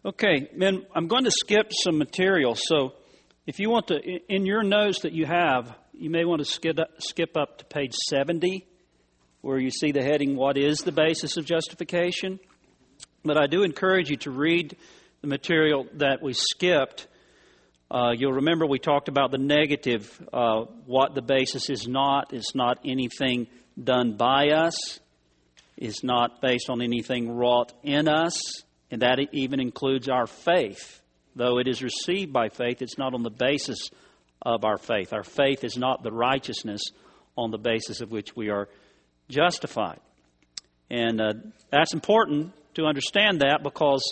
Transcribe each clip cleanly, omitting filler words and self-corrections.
Okay, men, I'm going to skip some material. So if you want to, in your notes that you have, you may want to skip up to page 70, where you see the heading, What is the Basis of Justification? But I do encourage you to read the material that we skipped. You'll remember we talked about the negative, what the basis is not. It's not anything done by us. It's not based on anything wrought in us. And that even includes our faith. Though it is received by faith, it's not on the basis of our faith. Our faith is not the righteousness on the basis of which we are justified. And that's important to understand that, because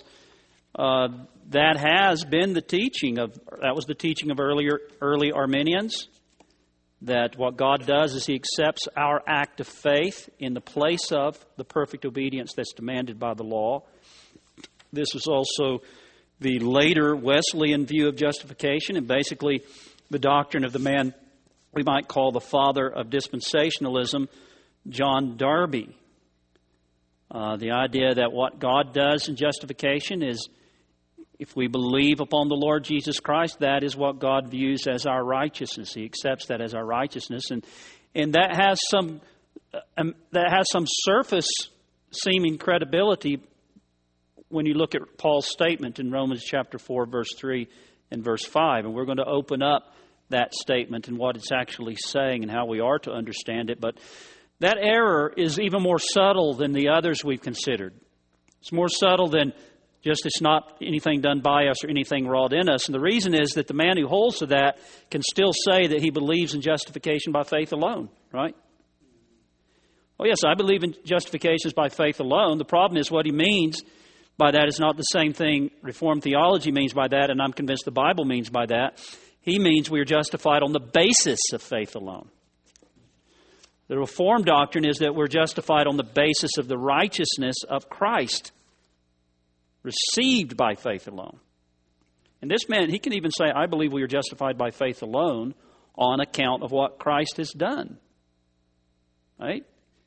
that has been the teaching of, that was the teaching of early Arminians, that what God does is He accepts our act of faith in the place of the perfect obedience that's demanded by the law. This was also the later Wesleyan view of justification, and basically the doctrine of the man we might call the father of dispensationalism, John Darby. The idea that what God does in justification is, if we believe upon the Lord Jesus Christ, that is what God views as our righteousness. He accepts that as our righteousness, and that has some surface seeming credibility when you look at Paul's statement in Romans chapter 4, verse 3 and verse 5. And we're going to open up that statement and what it's actually saying and how we are to understand it. But that error is even more subtle than the others we've considered. It's more subtle than just it's not anything done by us or anything wrought in us. And the reason is that the man who holds to that can still say that he believes in justification by faith alone, right? Oh, yes, I believe in justification by faith alone. The problem is what he means by that is not the same thing Reformed theology means by that, and I'm convinced the Bible means by that. He means we are justified on the basis of faith alone. The Reformed doctrine is that we're justified on the basis of the righteousness of Christ, received by faith alone. And this man, he can even say, I believe we are justified by faith alone on account of what Christ has done. Right?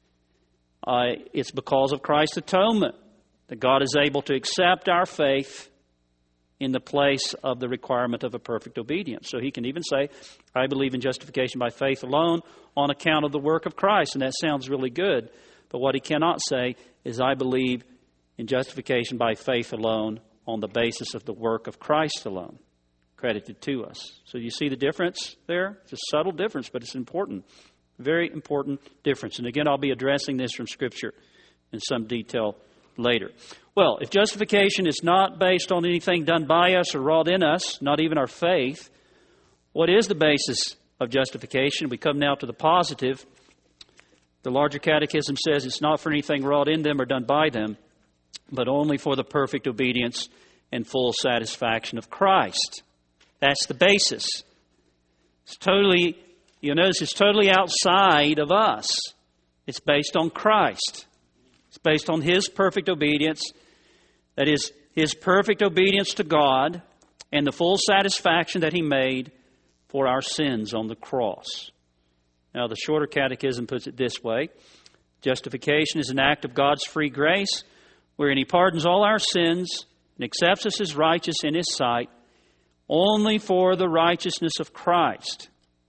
It's because of Christ's atonement that God is able to accept our faith in the place of the requirement of a perfect obedience. So he can even say, I believe in justification by faith alone on account of the work of Christ. And that sounds really good. But what he cannot say is, I believe in justification by faith alone on the basis of the work of Christ alone, credited to us. So you see the difference there? It's a subtle difference, but it's important. Very important difference. And again, I'll be addressing this from Scripture in some detail later. Well, if justification is not based on anything done by us or wrought in us, not even our faith, what is the basis of justification? We come now to the positive. The larger catechism says it's not for anything wrought in them or done by them, but only for the perfect obedience and full satisfaction of Christ. That's the basis. It's totally, you'll notice it's totally outside of us. It's based on Christ. It's based on His perfect obedience. That is, His perfect obedience to God and the full satisfaction that He made for our sins on the cross. Now, the shorter catechism puts it this way. Justification is an act of God's free grace, wherein He pardons all our sins and accepts us as righteous in His sight, only for the righteousness of Christ.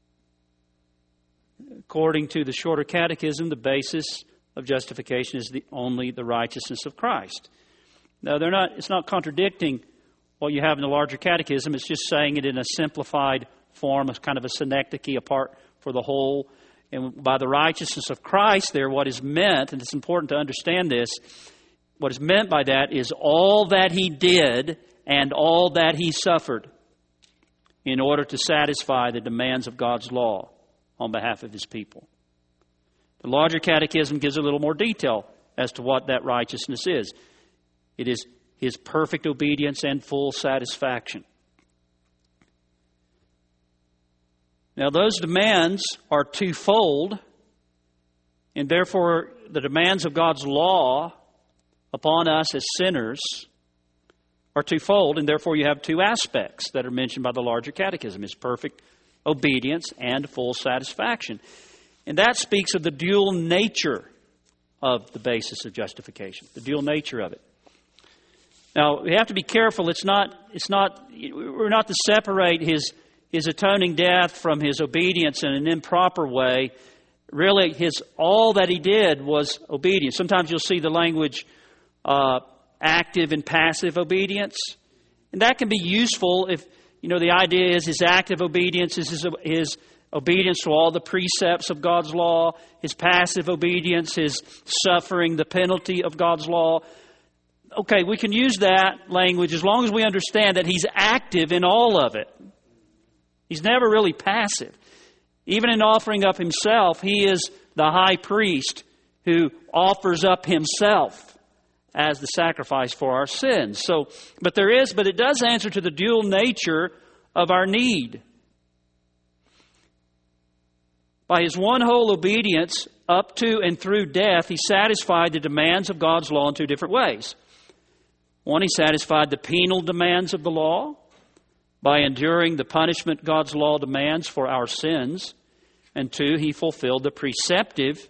According to the shorter catechism, the basis of justification is only the righteousness of Christ. Now, it's not contradicting what you have in the larger catechism. It's just saying it in a simplified form, as kind of a synecdoche apart for the whole. And by the righteousness of Christ there, what is meant, and it's important to understand this, what is meant by that is all that He did and all that He suffered in order to satisfy the demands of God's law on behalf of His people. The larger catechism gives a little more detail as to what that righteousness is. It is His perfect obedience and full satisfaction. Now, those demands are twofold, and therefore the demands of God's law upon us as sinners are twofold, and therefore you have two aspects that are mentioned by the larger catechism: His perfect obedience and full satisfaction. And that speaks of the dual nature of the basis of justification, the dual nature of it. Now, we have to be careful. We're not to separate his atoning death from his obedience in an improper way. Really, all that he did was obedience. Sometimes you'll see the language active and passive obedience. And that can be useful if, the idea is his active obedience is his obedience to all the precepts of God's law. His passive obedience, his suffering the penalty of God's law. Okay, we can use that language as long as we understand that he's active in all of it. He's never really passive. Even in offering up himself, he is the high priest who offers up himself as the sacrifice for our sins. But it does answer to the dual nature of our need. By his one whole obedience up to and through death, he satisfied the demands of God's law in two different ways. One, he satisfied the penal demands of the law by enduring the punishment God's law demands for our sins. And two, he fulfilled the preceptive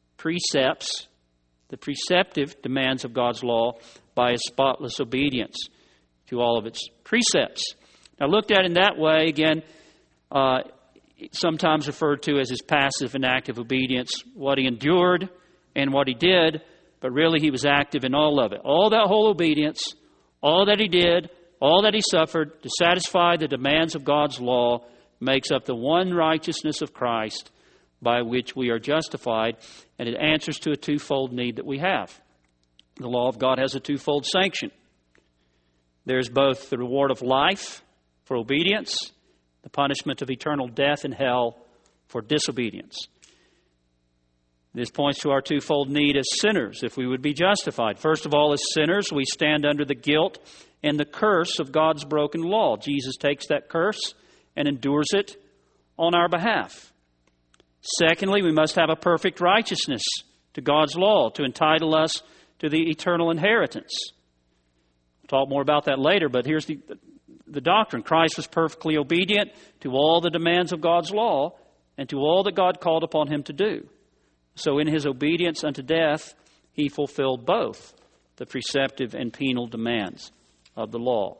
demands of God's law by his spotless obedience to all of its precepts. Now, looked at in that way, again, sometimes referred to as his passive and active obedience, what he endured and what he did, but really he was active in all of it. All that whole obedience, all that he did, all that he suffered to satisfy the demands of God's law makes up the one righteousness of Christ by which we are justified, and it answers to a twofold need that we have. The law of God has a twofold sanction. There's both the reward of life for obedience, the punishment of eternal death in hell for disobedience. This points to our twofold need as sinners, if we would be justified. First of all, as sinners, we stand under the guilt and the curse of God's broken law. Jesus takes that curse and endures it on our behalf. Secondly, we must have a perfect righteousness to God's law to entitle us to the eternal inheritance. We'll talk more about that later, but here's the doctrine. Christ was perfectly obedient to all the demands of God's law and to all that God called upon him to do. So in his obedience unto death, he fulfilled both the preceptive and penal demands of the law.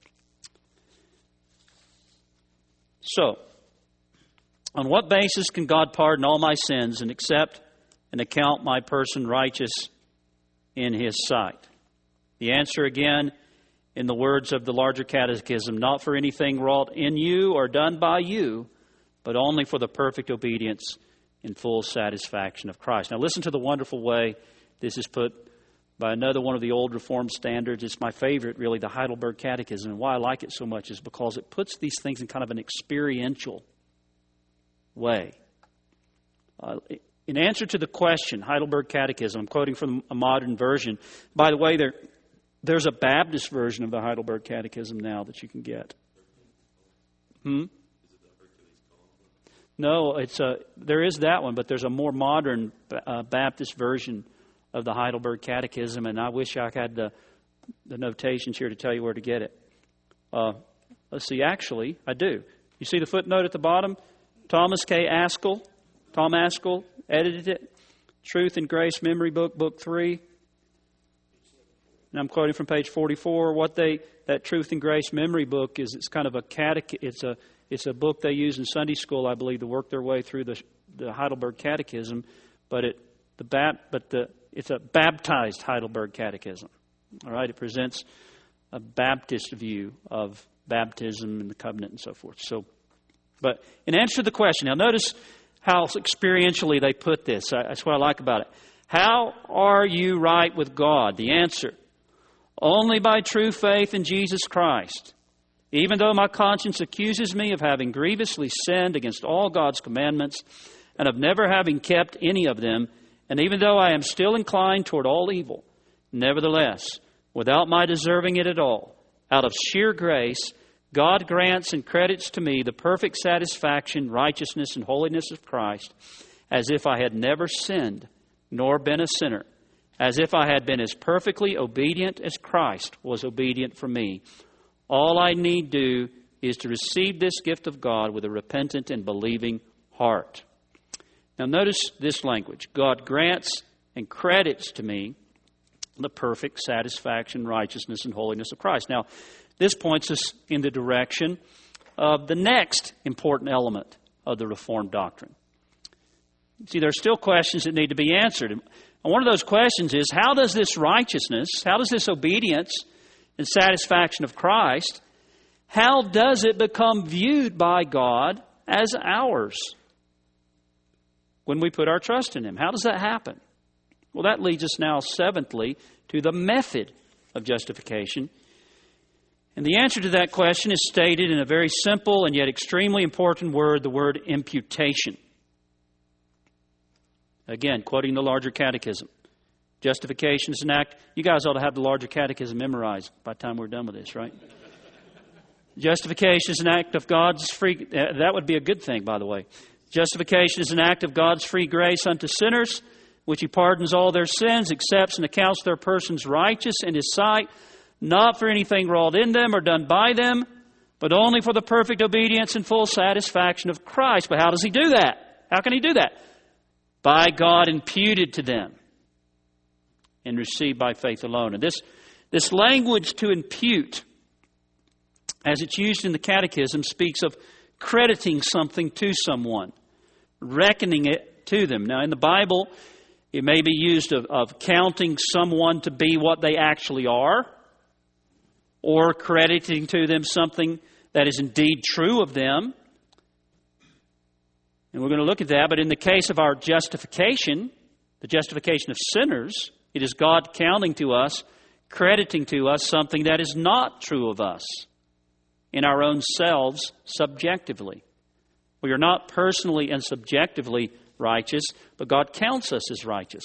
So, on what basis can God pardon all my sins and accept and account my person righteous in his sight? The answer again, in the words of the larger catechism, not for anything wrought in you or done by you, but only for the perfect obedience in full satisfaction of Christ. Now listen to the wonderful way this is put by another one of the old Reformed standards. It's my favorite, really, the Heidelberg Catechism. And why I like it so much is because it puts these things in kind of an experiential way. In answer to the question, Heidelberg Catechism, I'm quoting from a modern version. By the way, there's a Baptist version of the Heidelberg Catechism now that you can get. No, there is that one, but there's a more modern Baptist version of the Heidelberg Catechism, and I wish I had the notations here to tell you where to get it. Let's see, actually, I do. You see the footnote at the bottom? Tom Ascol edited it. Truth and Grace Memory Book, Book 3. And I'm quoting from page 44. That Truth and Grace Memory Book is, it's kind of it's a book they use in Sunday school, I believe, to work their way through the Heidelberg Catechism, but it's a baptized Heidelberg Catechism. All right, it presents a Baptist view of baptism and the covenant and so forth. But in answer to the question, now notice how experientially they put this. That's what I like about it. How are you right with God? The answer, only by true faith in Jesus Christ. Even though my conscience accuses me of having grievously sinned against all God's commandments and of never having kept any of them, and even though I am still inclined toward all evil, nevertheless, without my deserving it at all, out of sheer grace, God grants and credits to me the perfect satisfaction, righteousness, and holiness of Christ, as if I had never sinned, nor been a sinner, as if I had been as perfectly obedient as Christ was obedient for me. All I need do is to receive this gift of God with a repentant and believing heart. Now notice this language. God grants and credits to me the perfect satisfaction, righteousness, and holiness of Christ. Now, this points us in the direction of the next important element of the Reformed doctrine. See, there are still questions that need to be answered. And one of those questions is, how does this righteousness, how does this obedience and satisfaction of Christ, how does it become viewed by God as ours when we put our trust in Him? How does that happen? Well, that leads us now, seventhly, to the method of justification. And the answer to that question is stated in a very simple and yet extremely important word, the word imputation. Again, quoting the larger catechism. Justification is an act. You guys ought to have the larger catechism memorized by the time we're done with this, right? Justification is an act of God's free... that would be a good thing, by the way. Justification is an act of God's free grace unto sinners, which He pardons all their sins, accepts and accounts their persons righteous in His sight, not for anything wrought in them or done by them, but only for the perfect obedience and full satisfaction of Christ. But how does He do that? How can He do that? By God imputed to them and received by faith alone. And this language to impute, as it's used in the Catechism, speaks of crediting something to someone, reckoning it to them. Now, in the Bible, it may be used of counting someone to be what they actually are, or crediting to them something that is indeed true of them. And we're going to look at that. But in the case of our justification, the justification of sinners, it is God counting to us, crediting to us something that is not true of us in our own selves subjectively. We are not personally and subjectively righteous, but God counts us as righteous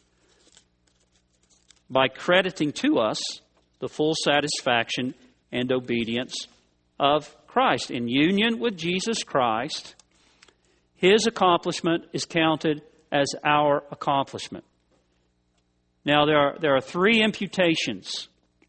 by crediting to us the full satisfaction and obedience of Christ. In union with Jesus Christ, His accomplishment is counted as our accomplishment. Now, there are three imputations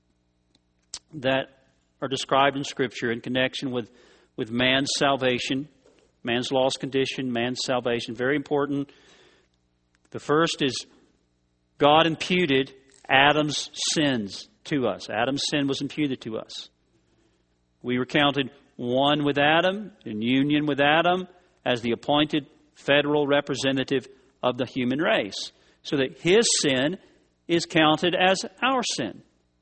that are described in Scripture in connection with man's salvation, man's lost condition, man's salvation. Very important. The first is God imputed Adam's sins to us. Adam's sin was imputed to us. We were counted one with Adam, in union with Adam, as the appointed federal representative of the human race, so that his sin is counted as our sin.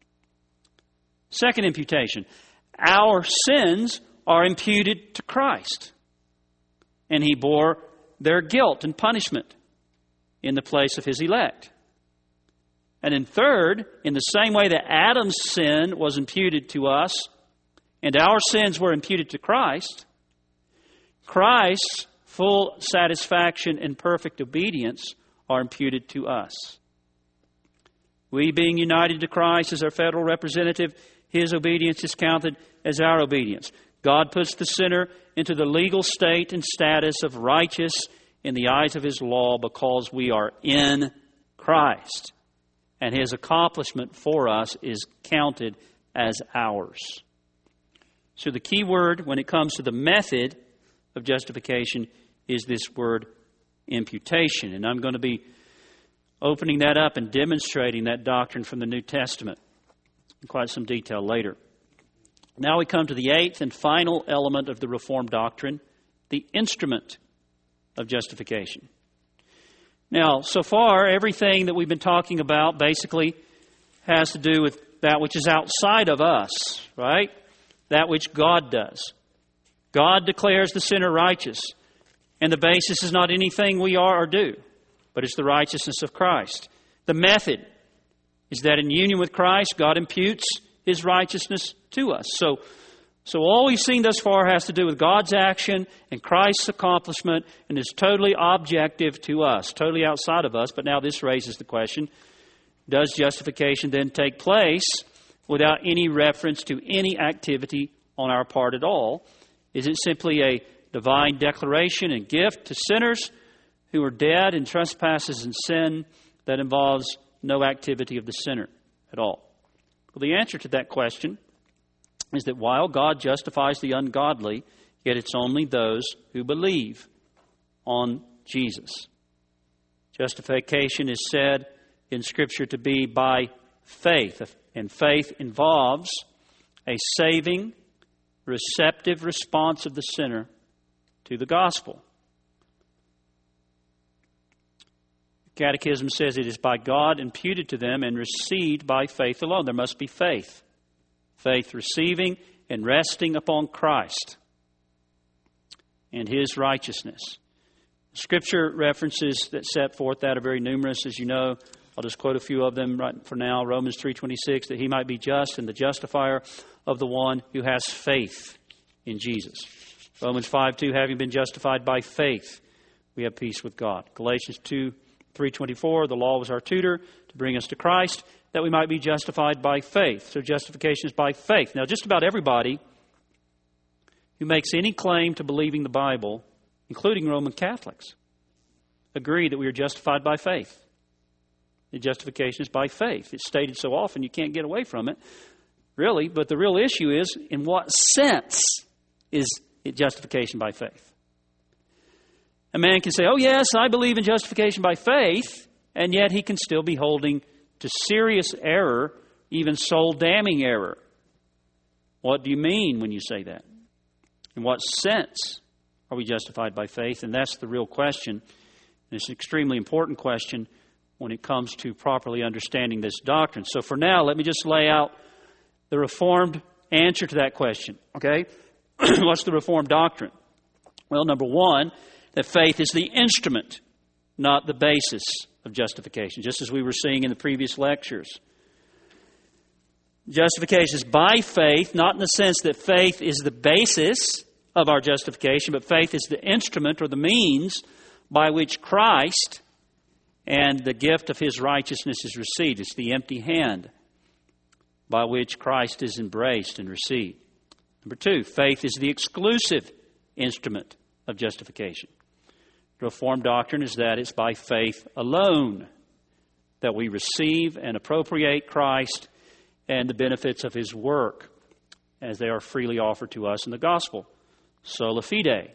Second imputation, our sins are imputed to Christ, and He bore their guilt and punishment in the place of His elect. And then third, in the same way that Adam's sin was imputed to us, and our sins were imputed to Christ, Christ's full satisfaction and perfect obedience are imputed to us. We, being united to Christ as our federal representative, His obedience is counted as our obedience. God puts the sinner into the legal state and status of righteous in the eyes of His law because we are in Christ. And His accomplishment for us is counted as ours. So the key word when it comes to the method of justification is this word imputation. And I'm going to be opening that up and demonstrating that doctrine from the New Testament in quite some detail later. Now we come to the eighth and final element of the Reformed doctrine, the instrument of justification. Now, so far, everything that we've been talking about basically has to do with that which is outside of us, right? That which God does. God declares the sinner righteous, and the basis is not anything we are or do, but it's the righteousness of Christ. The method is that in union with Christ, God imputes His righteousness to us. So all we've seen thus far has to do with God's action and Christ's accomplishment, and is totally objective to us, totally outside of us. But now this raises the question, does justification then take place without any reference to any activity on our part at all? Is it simply a divine declaration and gift to sinners who are dead in trespasses and sin that involves no activity of the sinner at all? Well, the answer to that question is that while God justifies the ungodly, yet it's only those who believe on Jesus. Justification is said in Scripture to be by faith. And faith involves a saving, receptive response of the sinner to the gospel. The Catechism says it is by God imputed to them and received by faith alone. There must be faith. Faith receiving and resting upon Christ and His righteousness. Scripture references that set forth that are very numerous, as you know. I'll just quote a few of them right for now. Romans 3:26, that He might be just and the justifier of the one who has faith in Jesus. Romans 5:2, having been justified by faith, we have peace with God. Galatians 3:24, the law was our tutor to bring us to Christ, that we might be justified by faith. So justification is by faith. Now, just about everybody who makes any claim to believing the Bible, including Roman Catholics, agree that we are justified by faith. The justification is by faith. It's stated so often you can't get away from it, really. But the real issue is, in what sense is it justification by faith? A man can say, oh yes, I believe in justification by faith, and yet he can still be holding to serious error, even soul-damning error. What do you mean when you say that? In what sense are we justified by faith? And that's the real question. And it's an extremely important question when it comes to properly understanding this doctrine. So for now, let me just lay out the Reformed answer to that question. Okay? What's the Reformed doctrine? Well, number one, that faith is the instrument, not the basis of justification, just as we were seeing in the previous lectures. Justification is by faith, not in the sense that faith is the basis of our justification, but faith is the instrument or the means by which Christ and the gift of His righteousness is received. It's the empty hand by which Christ is embraced and received. Number two, faith is the exclusive instrument of justification. The Reformed doctrine is that it's by faith alone that we receive and appropriate Christ and the benefits of His work as they are freely offered to us in the gospel. Sola fide.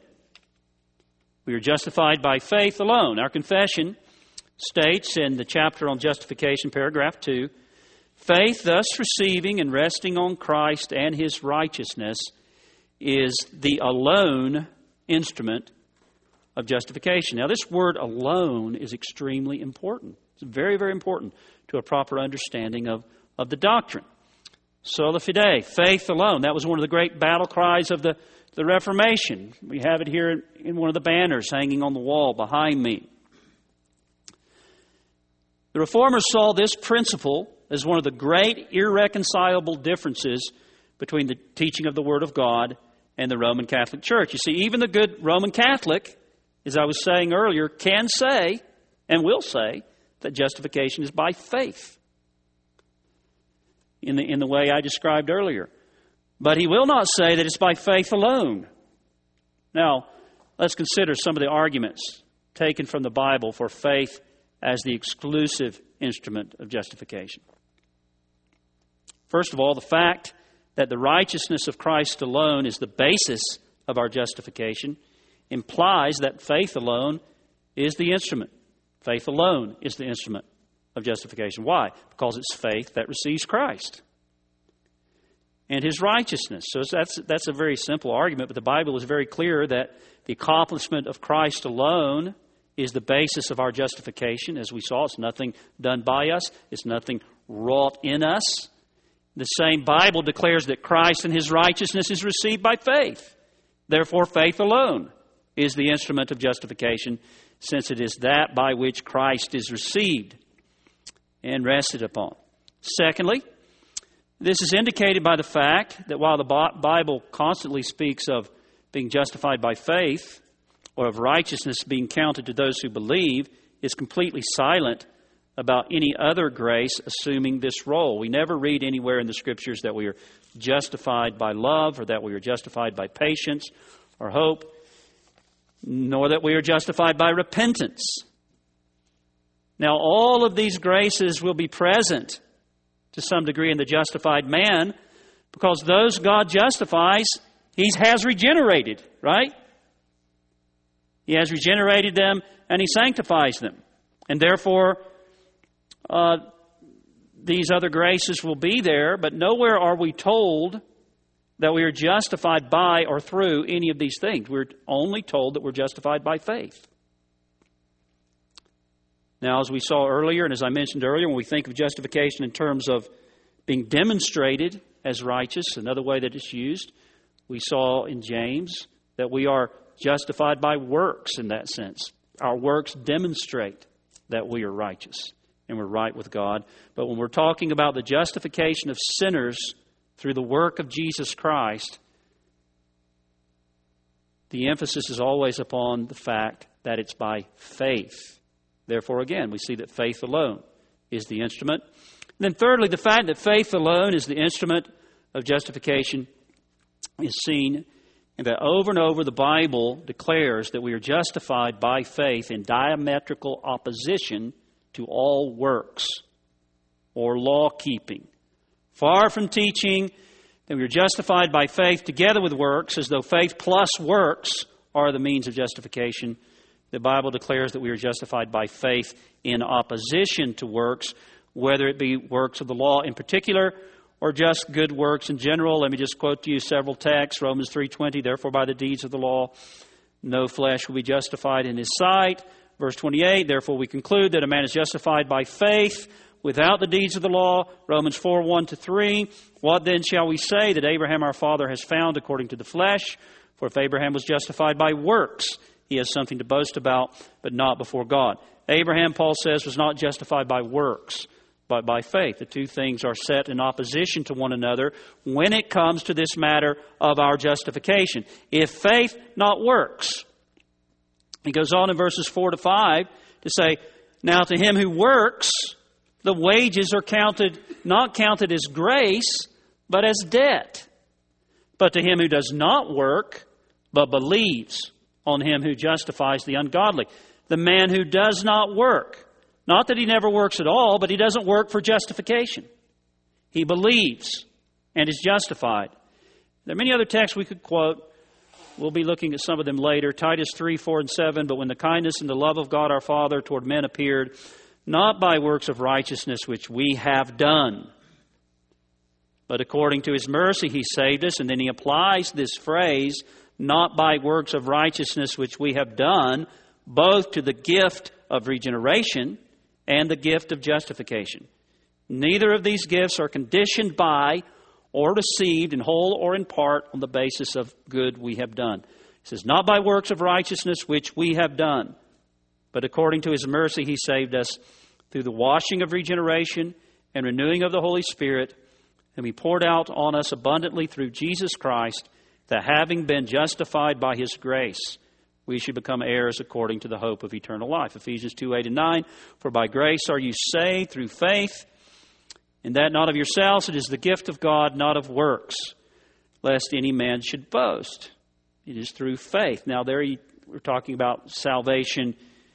We are justified by faith alone. Our confession states in the chapter on justification, paragraph 2, faith thus receiving and resting on Christ and His righteousness is the alone instrument of justification. Now, this word alone is extremely important. It's very, very important to a proper understanding of the doctrine. Sola fide, faith alone. That was one of the great battle cries of the Reformation. We have it here in one of the banners hanging on the wall behind me. The Reformers saw this principle as one of the great irreconcilable differences between the teaching of the Word of God and the Roman Catholic Church. You see, even the good Roman Catholic, as I was saying earlier, can say and will say that justification is by faith in the way I described earlier. But he will not say that it's by faith alone. Now, let's consider some of the arguments taken from the Bible for faith as the exclusive instrument of justification. First of all, the fact that the righteousness of Christ alone is the basis of our justification implies that faith alone is the instrument. Faith alone is the instrument of justification. Why? Because it's faith that receives Christ and His righteousness. So that's a very simple argument, but the Bible is very clear that the accomplishment of Christ alone is the basis of our justification. As we saw, it's nothing done by us. It's nothing wrought in us. The same Bible declares that Christ and His righteousness is received by faith. Therefore, faith alone is the instrument of justification, since it is that by which Christ is received and rested upon. Secondly, this is indicated by the fact that while the Bible constantly speaks of being justified by faith, or of righteousness being counted to those who believe, is completely silent about any other grace assuming this role. We never read anywhere in the Scriptures that we are justified by love, or that we are justified by patience or hope, nor that we are justified by repentance. Now, all of these graces will be present to some degree in the justified man, because those God justifies, He has regenerated, right? He has regenerated them and He sanctifies them. And therefore, these other graces will be there, but nowhere are we told that we are justified by or through any of these things. We're only told that we're justified by faith. Now, as we saw earlier, and as I mentioned earlier, when we think of justification in terms of being demonstrated as righteous, another way that it's used, we saw in James that we are justified by works in that sense. Our works demonstrate that we are righteous and we're right with God. But when we're talking about the justification of sinners through the work of Jesus Christ, the emphasis is always upon the fact that it's by faith. Therefore, again, we see that faith alone is the instrument. And then thirdly, the fact that faith alone is the instrument of justification is seen in that over and over the Bible declares that we are justified by faith in diametrical opposition to all works or law-keeping. Far from teaching that we are justified by faith together with works, as though faith plus works are the means of justification, the Bible declares that we are justified by faith in opposition to works, whether it be works of the law in particular or just good works in general. Let me just quote to you several texts. Romans 3:20, therefore by the deeds of the law, no flesh will be justified in his sight. Verse 28, therefore we conclude that a man is justified by faith without the deeds of the law. Romans 4:1-3, what then shall we say that Abraham our father has found according to the flesh? For if Abraham was justified by works, he has something to boast about, but not before God. Abraham, Paul says, was not justified by works, but by faith. The two things are set in opposition to one another when it comes to this matter of our justification. If faith, not works. He goes on in verses 4-5 to say, now to him who works, the wages are not counted as grace, but as debt. But to him who does not work, but believes on him who justifies the ungodly. The man who does not work, not that he never works at all, but he doesn't work for justification. He believes and is justified. There are many other texts we could quote. We'll be looking at some of them later. Titus 3:4-7, but when the kindness and the love of God our Father toward men appeared, not by works of righteousness which we have done, but according to his mercy he saved us. And then he applies this phrase, not by works of righteousness which we have done, both to the gift of regeneration and the gift of justification. Neither of these gifts are conditioned by or received in whole or in part on the basis of good we have done. He says, not by works of righteousness which we have done, but according to his mercy he saved us through the washing of regeneration and renewing of the Holy Spirit, whom he poured out on us abundantly through Jesus Christ, that having been justified by his grace, we should become heirs according to the hope of eternal life. Ephesians 2:8-9, for by grace are you saved through faith, and that not of yourselves, it is the gift of God, not of works, lest any man should boast. It is through faith. Now there we're talking about salvation,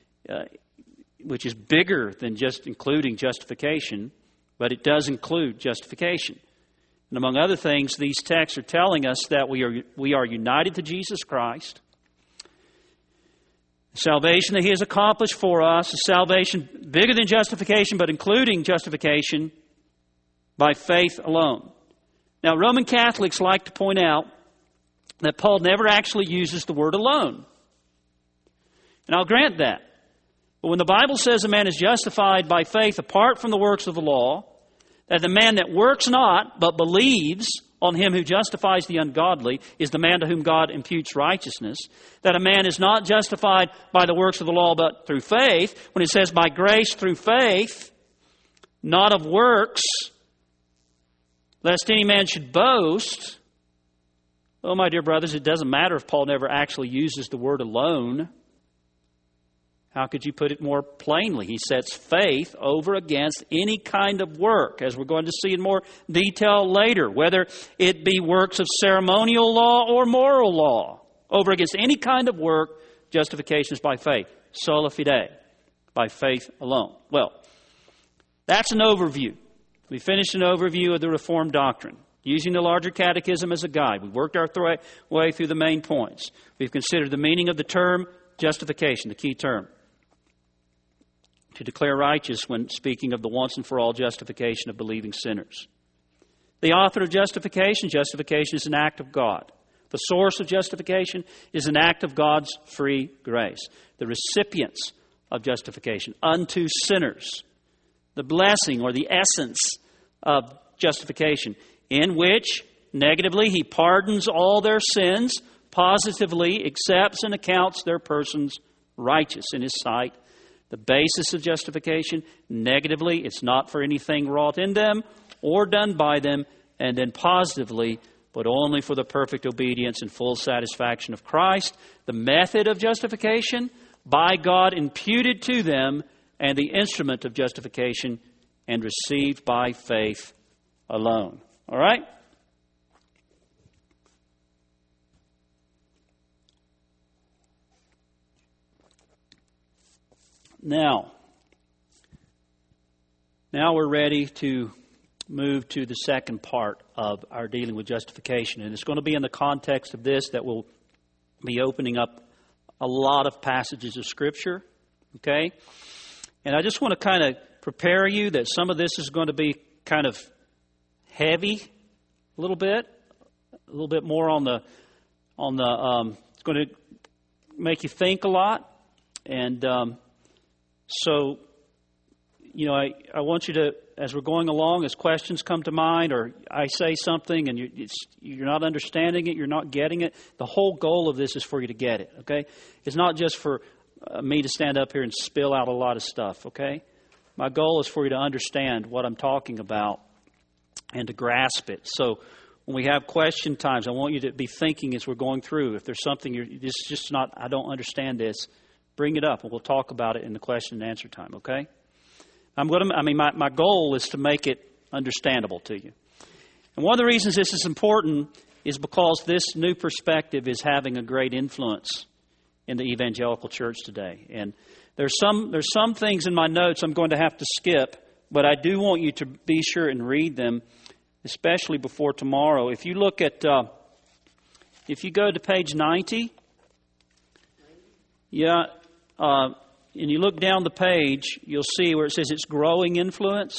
which is bigger than just including justification, but it does include justification. And among other things, these texts are telling us that we are united to Jesus Christ. The salvation that he has accomplished for us, a salvation bigger than justification, but including justification by faith alone. Now, Roman Catholics like to point out that Paul never actually uses the word alone. And I'll grant that. But when the Bible says a man is justified by faith apart from the works of the law, that the man that works not, but believes on him who justifies the ungodly is the man to whom God imputes righteousness, that a man is not justified by the works of the law, but through faith, when it says by grace through faith, not of works, lest any man should boast. Oh, my dear brothers, it doesn't matter if Paul never actually uses the word alone. How could you put it more plainly? He sets faith over against any kind of work, as we're going to see in more detail later, whether it be works of ceremonial law or moral law. Over against any kind of work, justification is by faith. Sola fide, by faith alone. Well, that's an overview. We finished an overview of the Reformed doctrine, using the larger catechism as a guide. We worked our way through the main points. We've considered the meaning of the term justification, the key term. to declare righteous when speaking of the once and for all justification of believing sinners. The author of justification is an act of God. The source of justification is an act of God's free grace. The recipients of justification, unto sinners. The blessing or the essence of justification, in which, negatively, He pardons all their sins, positively accepts and accounts their persons righteous in His sight. The basis of justification, negatively, it's not for anything wrought in them or done by them, and then positively, but only for the perfect obedience and full satisfaction of Christ. The method of justification, by God imputed to them, and the instrument of justification, and received by faith alone. All right? Now we're ready to move to the second part of our dealing with justification. And it's going to be in the context of this that we'll be opening up a lot of passages of Scripture. Okay? And I just want to kind of prepare you that some of this is going to be kind of heavy a little bit more on the it's going to make you think a lot. And so, you know, I want you to, as we're going along, as questions come to mind or I say something and you're not understanding it, you're not getting it, the whole goal of this is for you to get it, okay? It's not just for me to stand up here and spill out a lot of stuff, okay? My goal is for you to understand what I'm talking about and to grasp it. So when we have question times, I want you to be thinking as we're going through. If there's something this is just not, I don't understand this, bring it up and we'll talk about it in the question and answer time, okay? My goal is to make it understandable to you. And one of the reasons this is important is because this new perspective is having a great influence in the evangelical church today. And there's some things in my notes I'm going to have to skip, but I do want you to be sure and read them, especially before tomorrow. If you look at, if you go to page 90, and you look down the page, you'll see where it says it's growing influence.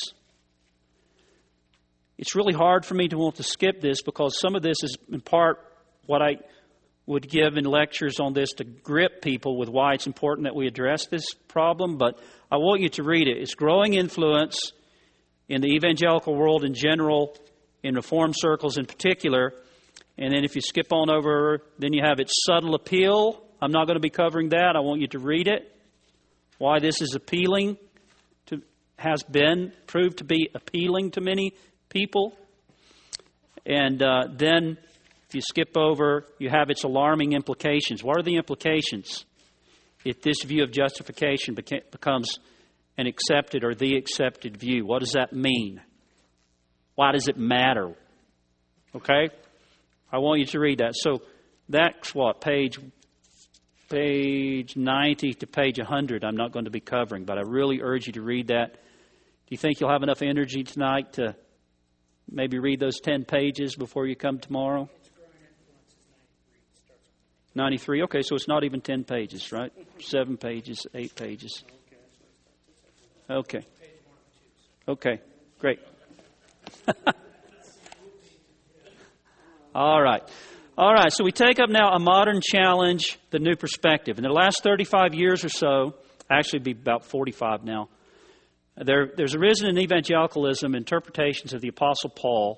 It's really hard for me to want to skip this because some of this is in part what I would give in lectures on this to grip people with why it's important that we address this problem. But I want you to read it. It's growing influence in the evangelical world in general, in Reformed circles in particular. And then if you skip on over, then you have its subtle appeal. I'm not going to be covering that. I want you to read it. Why this is appealing has been proved to be appealing to many people. And then if you skip over, you have its alarming implications. What are the implications if this view of justification becomes an accepted or the accepted view? What does that mean? Why does it matter? Okay? I want you to read that. So that's what, page 90 to page 100 I'm not going to be covering, but I really urge you to read that. Do you think you'll have enough energy tonight to maybe read those 10 pages before you come tomorrow? 93. Okay, so it's not even 10 pages, right? 7 pages, 8 pages. Okay. Okay, great. All right. All right, so we take up now a modern challenge, the new perspective. In the last 35 years or so, actually it'd be about 45 now, there's arisen in evangelicalism interpretations of the Apostle Paul,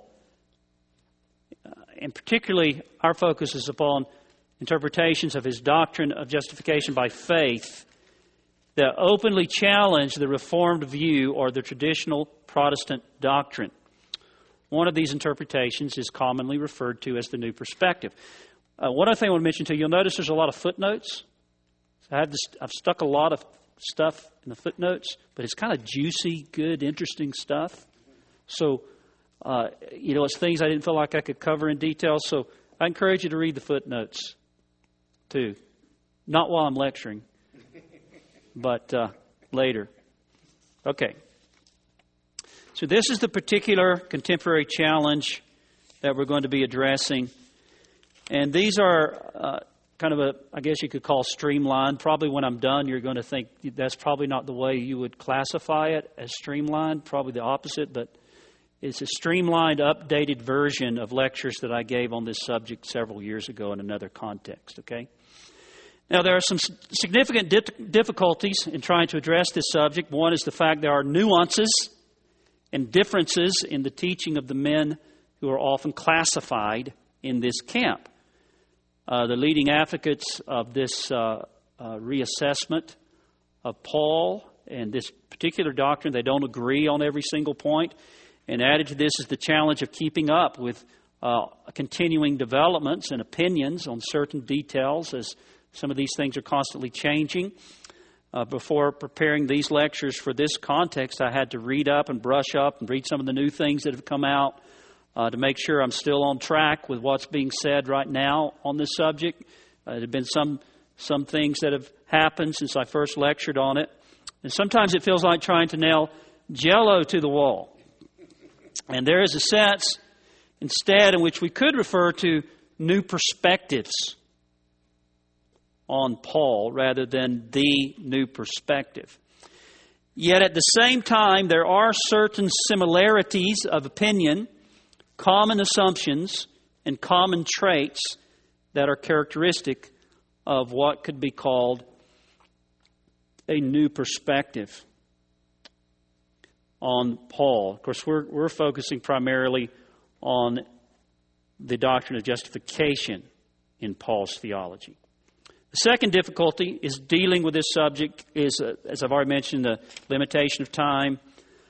and particularly our focus is upon interpretations of his doctrine of justification by faith that openly challenge the Reformed view or the traditional Protestant doctrine. One of these interpretations is commonly referred to as the new perspective. One other thing I want to mention to you, you'll notice there's a lot of footnotes. I've stuck a lot of stuff in the footnotes, but it's kind of juicy, good, interesting stuff. So, it's things I didn't feel like I could cover in detail. So I encourage you to read the footnotes, too. Not while I'm lecturing, but later. Okay. So this is the particular contemporary challenge that we're going to be addressing. And these are kind of I guess you could call streamlined. Probably when I'm done, you're going to think that's probably not the way you would classify it as streamlined, probably the opposite, but it's a streamlined, updated version of lectures that I gave on this subject several years ago in another context, okay? Now, there are some significant difficulties in trying to address this subject. One is the fact there are nuances and differences in the teaching of the men who are often classified in this camp. The leading advocates of this reassessment of Paul and this particular doctrine, they don't agree on every single point. And added to this is the challenge of keeping up with continuing developments and opinions on certain details, as some of these things are constantly changing. Before preparing these lectures for this context, I had to read up and brush up and read some of the new things that have come out to make sure I'm still on track with what's being said right now on this subject. There have been some things that have happened since I first lectured on it. And sometimes it feels like trying to nail Jell-O to the wall. And there is a sense, instead, in which we could refer to new perspectives on Paul rather than the new perspective. Yet at the same time, there are certain similarities of opinion, common assumptions, and common traits that are characteristic of what could be called a new perspective on Paul. Of course, we're focusing primarily on the doctrine of justification in Paul's theology. The second difficulty is dealing with this subject is, as I've already mentioned, the limitation of time.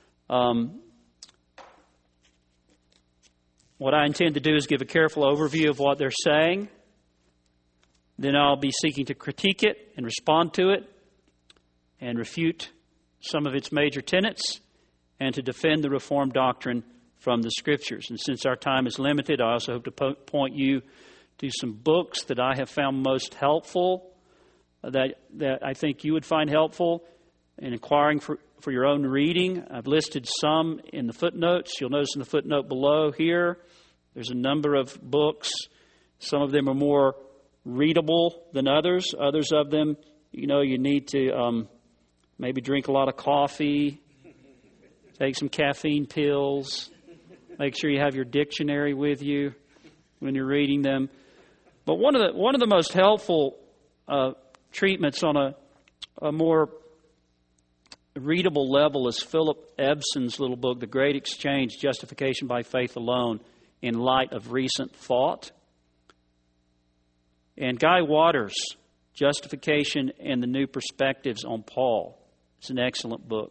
What I intend to do is give a careful overview of what they're saying. Then I'll be seeking to critique it and respond to it and refute some of its major tenets, and to defend the Reformed doctrine from the Scriptures. And since our time is limited, I also hope to point you to some books that I have found most helpful, that I think you would find helpful in inquiring for your own reading. I've listed some in the footnotes. You'll notice in the footnote below here, there's a number of books. Some of them are more readable than others. Others of them, you need to maybe drink a lot of coffee, take some caffeine pills. Make sure you have your dictionary with you when you're reading them. But one of the most helpful treatments on a more readable level is Philip Ebson's little book, The Great Exchange, Justification by Faith Alone, in Light of Recent Thought. And Guy Waters, Justification and the New Perspectives on Paul. It's an excellent book.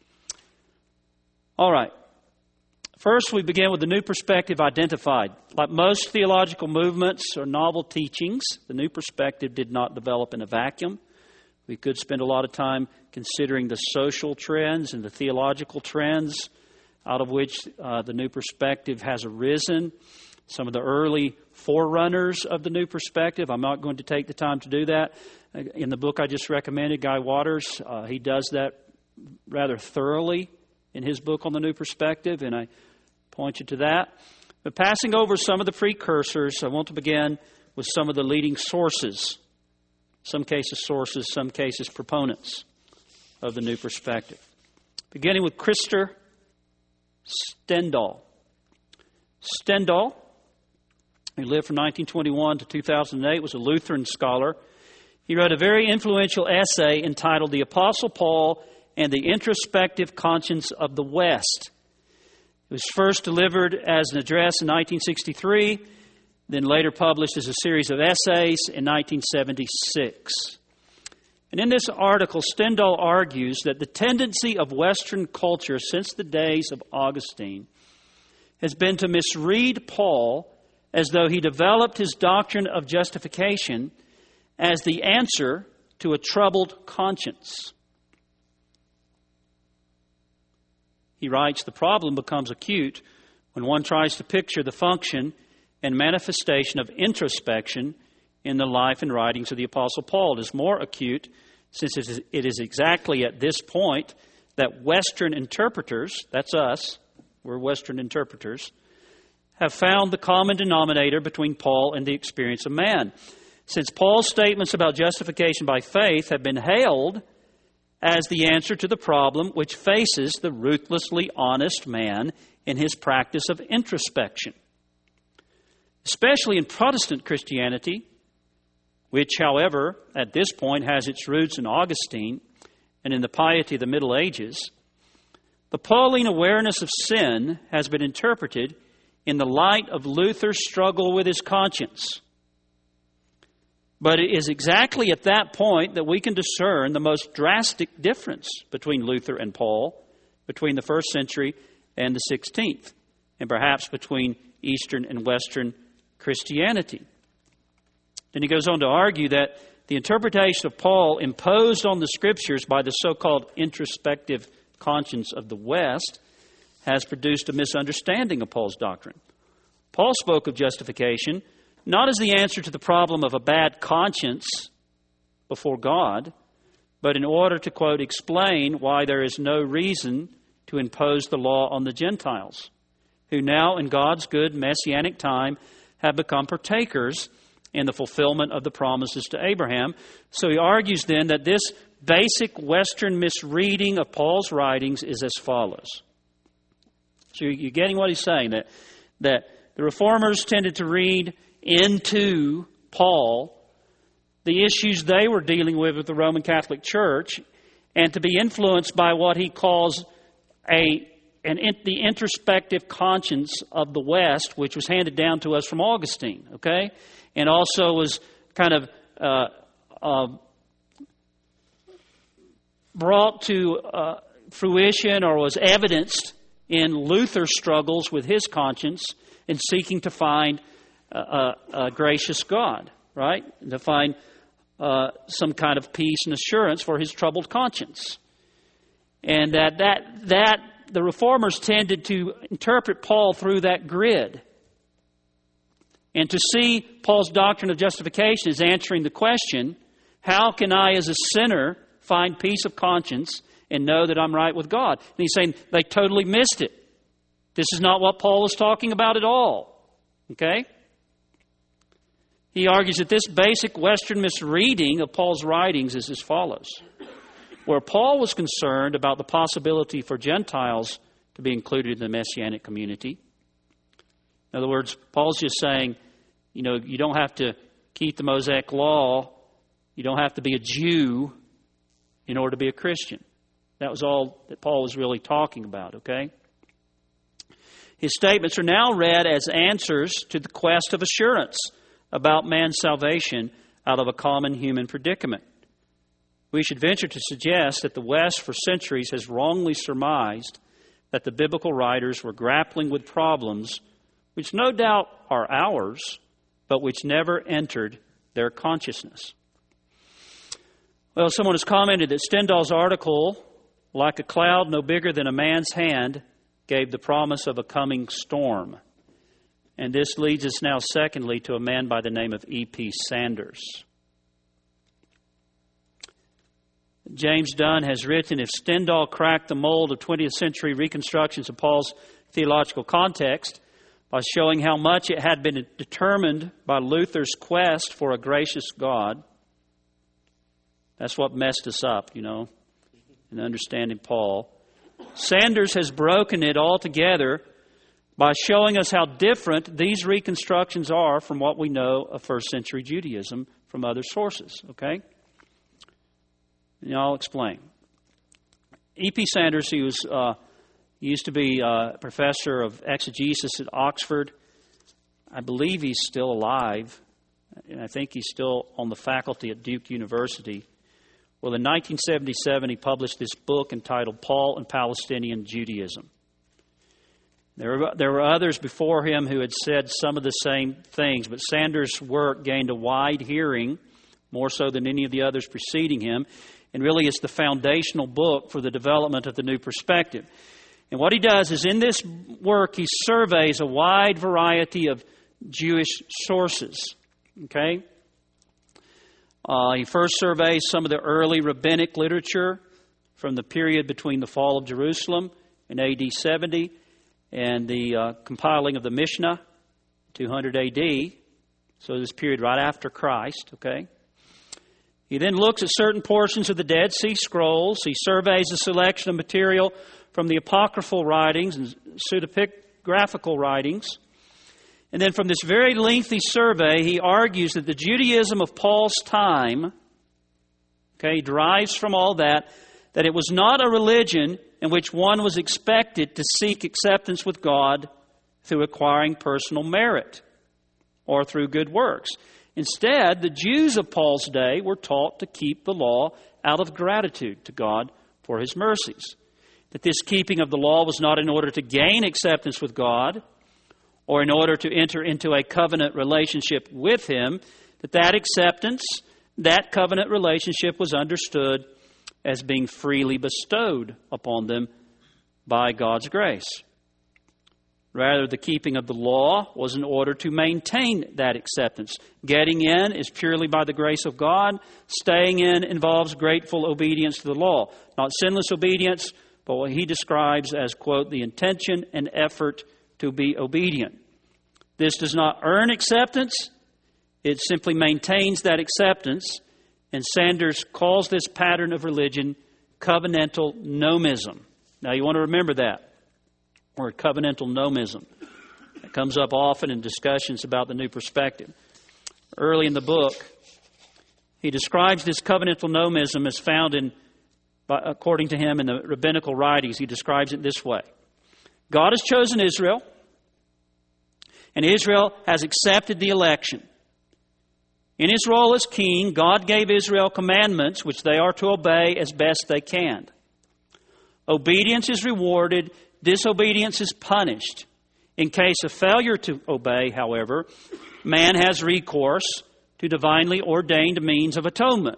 All right. First, we begin with the new perspective identified. Like most theological movements or novel teachings, the new perspective did not develop in a vacuum. We could spend a lot of time considering the social trends and the theological trends out of which the new perspective has arisen. Some of the early forerunners of the new perspective. I'm not going to take the time to do that. In the book I just recommended, Guy Waters, he does that rather thoroughly in his book on the new perspective, and I point you to that. But passing over some of the precursors, I want to begin with some of the leading sources. Some cases sources, some cases proponents of the new perspective. Beginning with Krister Stendahl. Stendahl, who lived from 1921 to 2008, was a Lutheran scholar. He wrote a very influential essay entitled The Apostle Paul and the Introspective Conscience of the West. It was first delivered as an address in 1963, then later published as a series of essays in 1976. And in this article, Stendahl argues that the tendency of Western culture since the days of Augustine has been to misread Paul as though he developed his doctrine of justification as the answer to a troubled conscience. He writes, the problem becomes acute when one tries to picture the function and manifestation of introspection in the life and writings of the Apostle Paul. It is more acute since it is exactly at this point that Western interpreters, that's us, we're Western interpreters, have found the common denominator between Paul and the experience of man. since Paul's statements about justification by faith have been hailed as the answer to the problem which faces the ruthlessly honest man in his practice of introspection. Especially in Protestant Christianity, which, however, at this point has its roots in Augustine and in the piety of the Middle Ages, the Pauline awareness of sin has been interpreted in the light of Luther's struggle with his conscience. But it is exactly at that point that we can discern the most drastic difference between Luther and Paul, between the first century and the 16th, and perhaps between Eastern and Western Christianity. Then he goes on to argue that the interpretation of Paul imposed on the Scriptures by the so-called introspective conscience of the West has produced a misunderstanding of Paul's doctrine. Paul spoke of justification not as the answer to the problem of a bad conscience before God, but in order to, quote, explain why there is no reason to impose the law on the Gentiles, who now in God's good messianic time have become partakers in the fulfillment of the promises to Abraham. So he argues then that this basic Western misreading of Paul's writings is as follows. So you're getting what he's saying, that the Reformers tended to read into Paul the issues they were dealing with the Roman Catholic Church, and to be influenced by what he calls the introspective conscience of the West, which was handed down to us from Augustine, okay? And also was kind of brought to fruition, or was evidenced in Luther's struggles with his conscience in seeking to find a gracious God, right? To find some kind of peace and assurance for his troubled conscience. And that the Reformers tended to interpret Paul through that grid. And to see Paul's doctrine of justification as answering the question, how can I as a sinner find peace of conscience and know that I'm right with God? And he's saying they totally missed it. This is not what Paul is talking about at all. Okay? He argues that this basic Western misreading of Paul's writings is as follows. Where Paul was concerned about the possibility for Gentiles to be included in the Messianic community. In other words, Paul's just saying, you don't have to keep the Mosaic law. You don't have to be a Jew in order to be a Christian. That was all that Paul was really talking about, okay? His statements are now read as answers to the quest of assurance about man's salvation out of a common human predicament. We should venture to suggest that the West for centuries has wrongly surmised that the biblical writers were grappling with problems which no doubt are ours, but which never entered their consciousness. Well, someone has commented that Stendhal's article, like a cloud no bigger than a man's hand, gave the promise of a coming storm. And this leads us now, secondly, to a man by the name of E.P. Sanders. James Dunn has written, if Stendhal cracked the mold of 20th century reconstructions of Paul's theological context by showing how much it had been determined by Luther's quest for a gracious God, that's what messed us up, in understanding Paul. Sanders has broken it all together by showing us how different these reconstructions are from what we know of first century Judaism from other sources, okay? And I'll explain. E.P. Sanders, he used to be a professor of exegesis at Oxford. I believe he's still alive, and I think he's still on the faculty at Duke University. Well, in 1977, he published this book entitled Paul and Palestinian Judaism. There were others before him who had said some of the same things, but Sanders' work gained a wide hearing, more so than any of the others preceding him, and really it's the foundational book for the development of the new perspective. And what he does is in this work, he surveys a wide variety of Jewish sources. Okay? He first surveys some of the early rabbinic literature from the period between the fall of Jerusalem in AD 70 and the compiling of the Mishnah, 200 AD. So this period right after Christ, okay? He then looks at certain portions of the Dead Sea Scrolls. He surveys a selection of material from the apocryphal writings and pseudepigraphical writings. And then from this very lengthy survey, he argues that the Judaism of Paul's time, okay, derives from all that it was not a religion in which one was expected to seek acceptance with God through acquiring personal merit or through good works. Instead, the Jews of Paul's day were taught to keep the law out of gratitude to God for His mercies. That this keeping of the law was not in order to gain acceptance with God or in order to enter into a covenant relationship with Him, that acceptance, that covenant relationship was understood as being freely bestowed upon them by God's grace. Rather, the keeping of the law was in order to maintain that acceptance. Getting in is purely by the grace of God. Staying in involves grateful obedience to the law. Not sinless obedience, but what he describes as, quote, the intention and effort to be obedient. This does not earn acceptance. It simply maintains that acceptance. And Sanders calls this pattern of religion covenantal nomism. Now you want to remember that word, covenantal nomism. It comes up often in discussions about the New Perspective. Early in the book, he describes this covenantal nomism as found according to him in the rabbinical writings. He describes it this way. God has chosen Israel, and Israel has accepted the election. In his role as king, God gave Israel commandments which they are to obey as best they can. Obedience is rewarded, disobedience is punished. In case of failure to obey, however, man has recourse to divinely ordained means of atonement,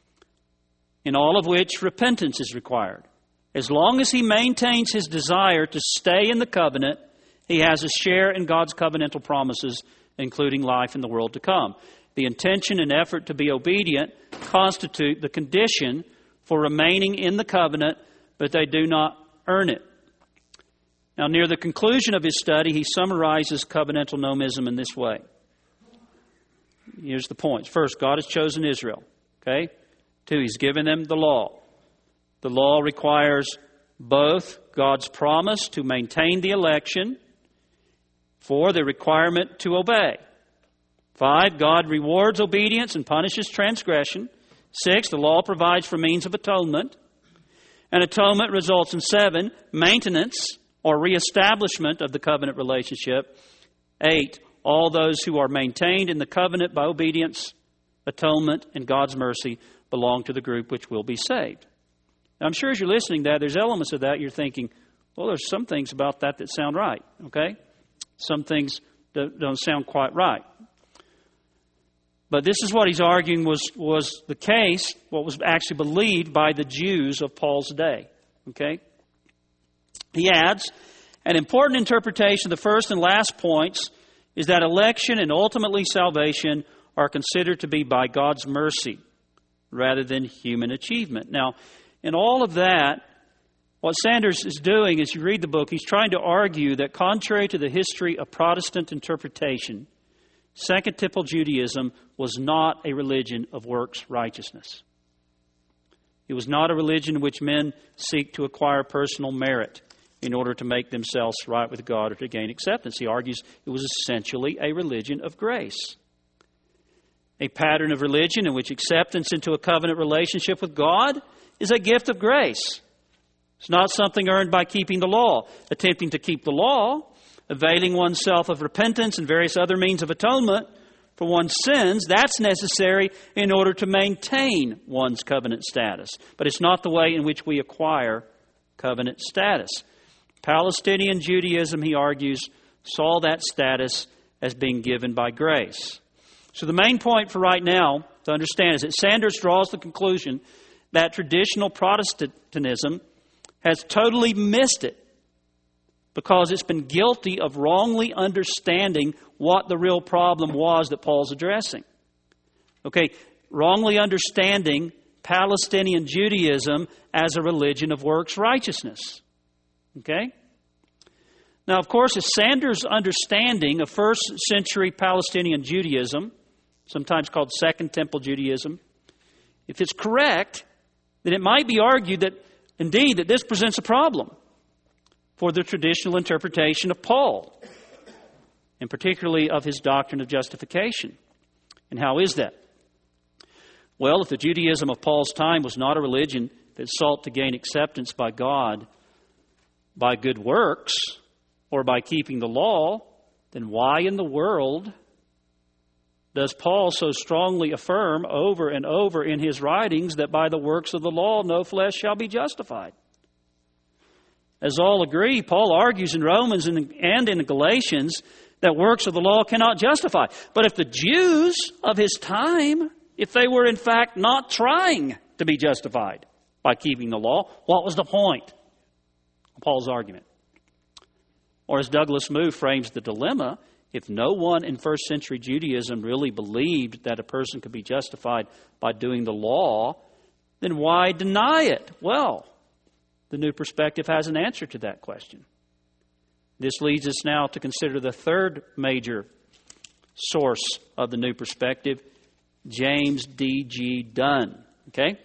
in all of which repentance is required. As long as he maintains his desire to stay in the covenant, he has a share in God's covenantal promises, including life in the world to come. The intention and effort to be obedient constitute the condition for remaining in the covenant, but they do not earn it. Now, near the conclusion of his study, he summarizes covenantal nomism in this way. Here's the points. First, God has chosen Israel. Okay? 2, He's given them the law. The law requires both God's promise to maintain the election, 4, the requirement to obey. 5, God rewards obedience and punishes transgression. 6, the law provides for means of atonement. And atonement results in 7, maintenance or reestablishment of the covenant relationship. 8, all those who are maintained in the covenant by obedience, atonement, and God's mercy belong to the group which will be saved. Now, I'm sure as you're listening to that, there's elements of that you're thinking, well, there's some things about that sound right, okay? Some things that don't sound quite right. But this is what he's arguing was the case, what was actually believed by the Jews of Paul's day. Okay? He adds, an important interpretation of the first and last points is that election and ultimately salvation are considered to be by God's mercy rather than human achievement. Now, in all of that, what Sanders is doing, as you read the book, he's trying to argue that contrary to the history of Protestant interpretation, Second Temple Judaism was not a religion of works righteousness. It was not a religion in which men seek to acquire personal merit in order to make themselves right with God or to gain acceptance. He argues it was essentially a religion of grace. A pattern of religion in which acceptance into a covenant relationship with God is a gift of grace. It's not something earned by keeping the law. Attempting to keep the law, availing oneself of repentance and various other means of atonement for one's sins, that's necessary in order to maintain one's covenant status. But it's not the way in which we acquire covenant status. Palestinian Judaism, he argues, saw that status as being given by grace. So the main point for right now to understand is that Sanders draws the conclusion that traditional Protestantism has totally missed it because it's been guilty of wrongly understanding what the real problem was that Paul's addressing. Okay, wrongly understanding Palestinian Judaism as a religion of works righteousness. Okay? Now, of course, if Sanders' understanding of first century Palestinian Judaism, sometimes called Second Temple Judaism, if it's correct, then it might be argued that, indeed, that this presents a problem for the traditional interpretation of Paul, and particularly of his doctrine of justification. And how is that? Well, if the Judaism of Paul's time was not a religion that sought to gain acceptance by God by good works or by keeping the law, then why in the world does Paul so strongly affirm over and over in his writings that by the works of the law no flesh shall be justified? As all agree, Paul argues in Romans and in Galatians that works of the law cannot justify. But if the Jews of his time, if they were in fact not trying to be justified by keeping the law, what was the point of Paul's argument? Or as Douglas Moo frames the dilemma, if no one in first century Judaism really believed that a person could be justified by doing the law, then why deny it? Well, the New Perspective has an answer to that question. This leads us now to consider the third major source of the New Perspective, James D.G. Dunn. Okay?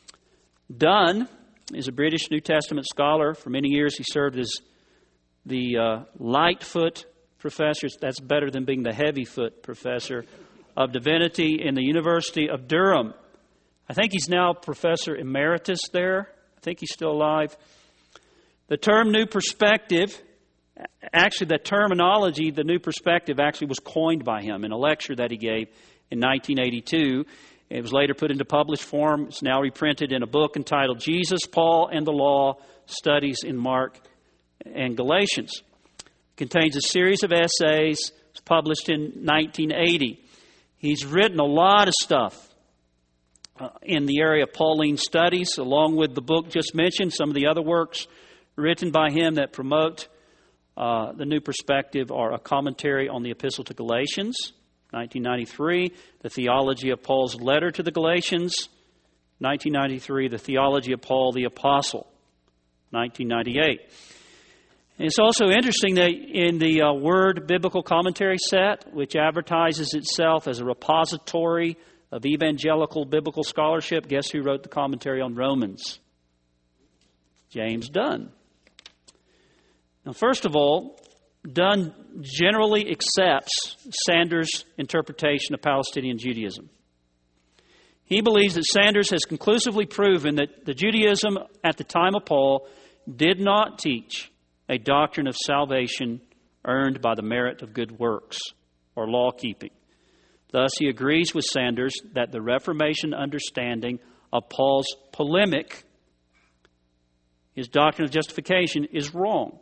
Dunn is a British New Testament scholar. For many years he served as the Lightfoot professor. That's better than being the Heavyfoot professor of divinity in the University of Durham. I think he's now professor emeritus there. I think he's still alive. The term New Perspective, actually the terminology, the New Perspective, actually was coined by him in a lecture that he gave in 1982. It was later put into published form. It's now reprinted in a book entitled Jesus, Paul, and the Law, Studies in Mark and Galatians. It contains a series of essays. It was published in 1980. He's written a lot of stuff in the area of Pauline studies, along with the book just mentioned, some of the other works written by him that promote the New Perspective are a commentary on the Epistle to Galatians, 1993, the theology of Paul's letter to the Galatians, 1993, the theology of Paul the Apostle, 1998. And it's also interesting that in the Word Biblical Commentary set, which advertises itself as a repository of evangelical biblical scholarship, guess who wrote the commentary on Romans? James Dunn. Now, first of all, Dunn generally accepts Sanders' interpretation of Palestinian Judaism. He believes that Sanders has conclusively proven that the Judaism at the time of Paul did not teach a doctrine of salvation earned by the merit of good works or law-keeping. Thus, he agrees with Sanders that the Reformation understanding of Paul's polemic, his doctrine of justification, is wrong.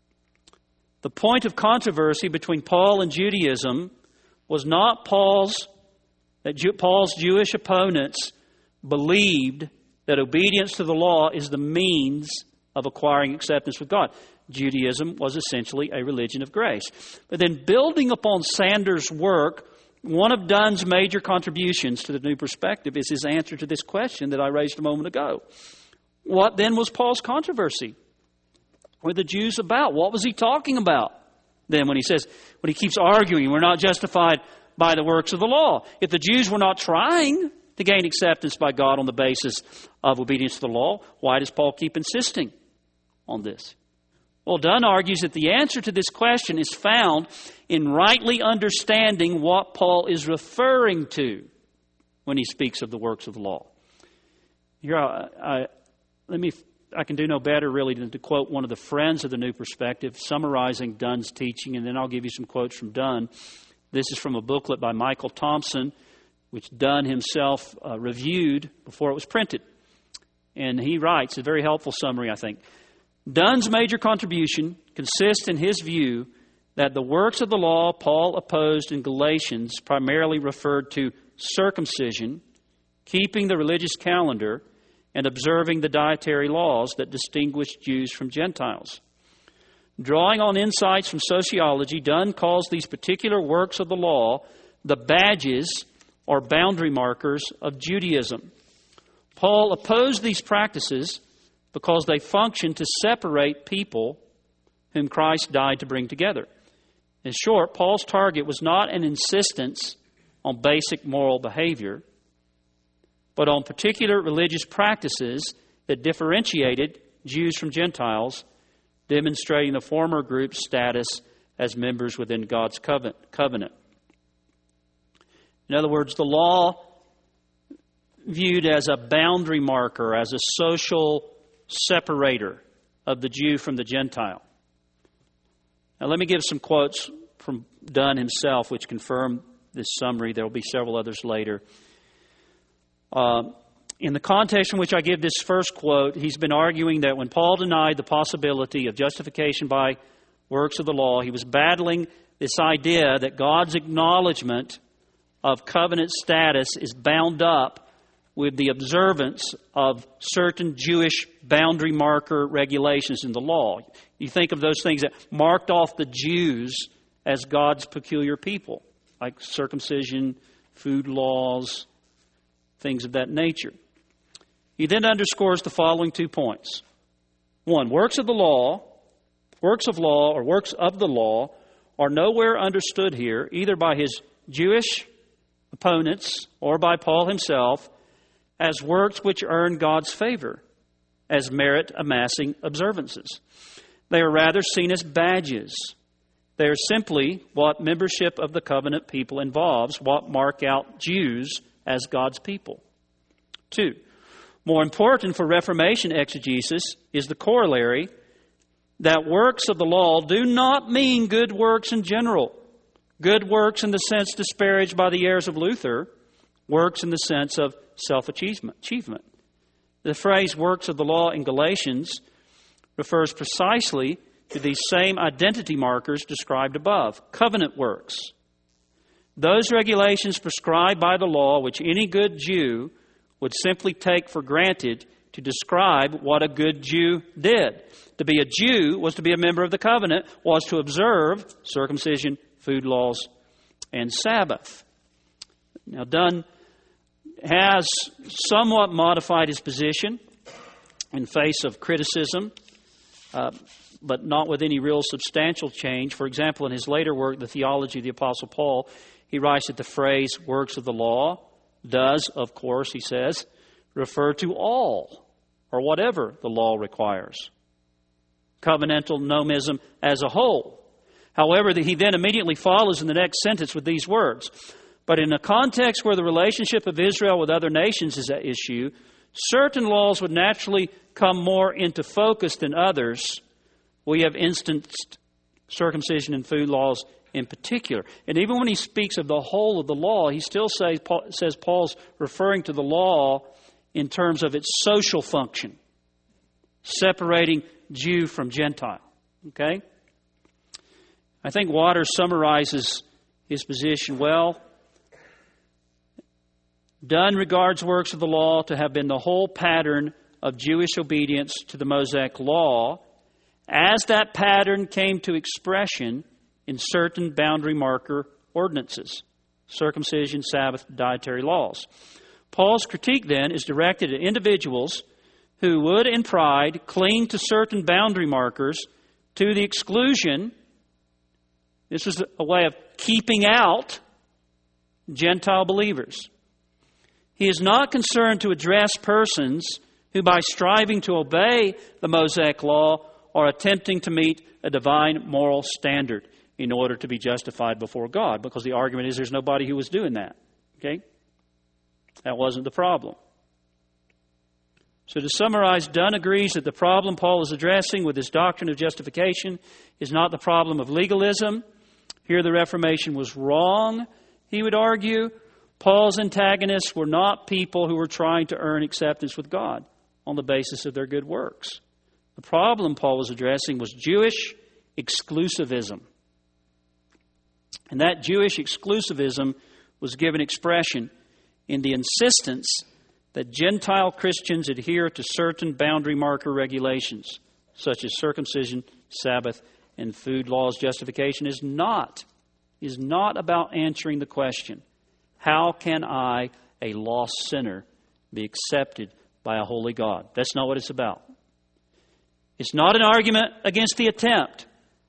The point of controversy between Paul and Judaism was not that Paul's Jewish opponents believed that obedience to the law is the means of acquiring acceptance with God. Judaism was essentially a religion of grace. But then, building upon Sanders' work, one of Dunn's major contributions to the New Perspective is his answer to this question that I raised a moment ago. What then was Paul's controversy with the Jews about? What was he talking about then when he keeps arguing we're not justified by the works of the law? If the Jews were not trying to gain acceptance by God on the basis of obedience to the law, why does Paul keep insisting on this? Well, Dunn argues that the answer to this question is found in rightly understanding what Paul is referring to when he speaks of the works of the law. Here, I can do no better really than to quote one of the friends of the New Perspective summarizing Dunn's teaching, and then I'll give you some quotes from Dunn. This is from a booklet by Michael Thompson, which Dunn himself reviewed before it was printed. And he writes, a very helpful summary, I think. Dunn's major contribution consists in his view that the works of the law Paul opposed in Galatians primarily referred to circumcision, keeping the religious calendar, and observing the dietary laws that distinguish Jews from Gentiles. Drawing on insights from sociology, Dunn calls these particular works of the law the badges or boundary markers of Judaism. Paul opposed these practices because they function to separate people whom Christ died to bring together. In short, Paul's target was not an insistence on basic moral behavior, but on particular religious practices that differentiated Jews from Gentiles, demonstrating the former group's status as members within God's covenant. In other words, the law viewed as a boundary marker, as a social separator of the Jew from the Gentile. Now let me give some quotes from Dunn himself which confirm this summary. There will be several others later. In the context in which I give this first quote, he's been arguing that when Paul denied the possibility of justification by works of the law, he was battling this idea that God's acknowledgement of covenant status is bound up with the observance of certain Jewish boundary marker regulations in the law. You think of those things that marked off the Jews as God's peculiar people, like circumcision, food laws, things of that nature. He then underscores the following 2 points. 1, works of the law are nowhere understood here, either by his Jewish opponents or by Paul himself, as works which earn God's favor, as merit-amassing observances. They are rather seen as badges. They are simply what membership of the covenant people involves, what mark out Jews as God's people. 2, more important for Reformation exegesis is the corollary that works of the law do not mean good works in general. Good works in the sense disparaged by the heirs of Luther, works in the sense of self-achievement. The phrase works of the law in Galatians refers precisely to these same identity markers described above, covenant works. Those regulations prescribed by the law which any good Jew would simply take for granted to describe what a good Jew did. To be a Jew was to be a member of the covenant, was to observe circumcision, food laws, and Sabbath. Now, Dunn has somewhat modified his position in face of criticism, but not with any real substantial change. For example, in his later work, The Theology of the Apostle Paul, he writes that the phrase works of the law does, of course, he says, refer to all or whatever the law requires. Covenantal nomism as a whole. However, he then immediately follows in the next sentence with these words. But in a context where the relationship of Israel with other nations is at issue, certain laws would naturally come more into focus than others. We have instanced circumcision and food laws in particular. And even when he speaks of the whole of the law, he still says Paul's referring to the law in terms of its social function, separating Jew from Gentile. Okay? I think Waters summarizes his position well. Dunn regards works of the law to have been the whole pattern of Jewish obedience to the Mosaic law, as that pattern came to expression in certain boundary marker ordinances, circumcision, Sabbath, dietary laws. Paul's critique then is directed at individuals who would in pride cling to certain boundary markers to the exclusion, this is a way of keeping out Gentile believers. He is not concerned to address persons who by striving to obey the Mosaic law are attempting to meet a divine moral standard in order to be justified before God, because the argument is there's nobody who was doing that. Okay? That wasn't the problem. So to summarize, Dunn agrees that the problem Paul is addressing with his doctrine of justification is not the problem of legalism. Here the Reformation was wrong, he would argue. Paul's antagonists were not people who were trying to earn acceptance with God on the basis of their good works. The problem Paul was addressing was Jewish exclusivism. And that Jewish exclusivism was given expression in the insistence that Gentile Christians adhere to certain boundary marker regulations, such as circumcision, Sabbath, and food laws. Justification is not about answering the question, how can I, a lost sinner, be accepted by a holy God? That's not what it's about. It's not an argument against the attempt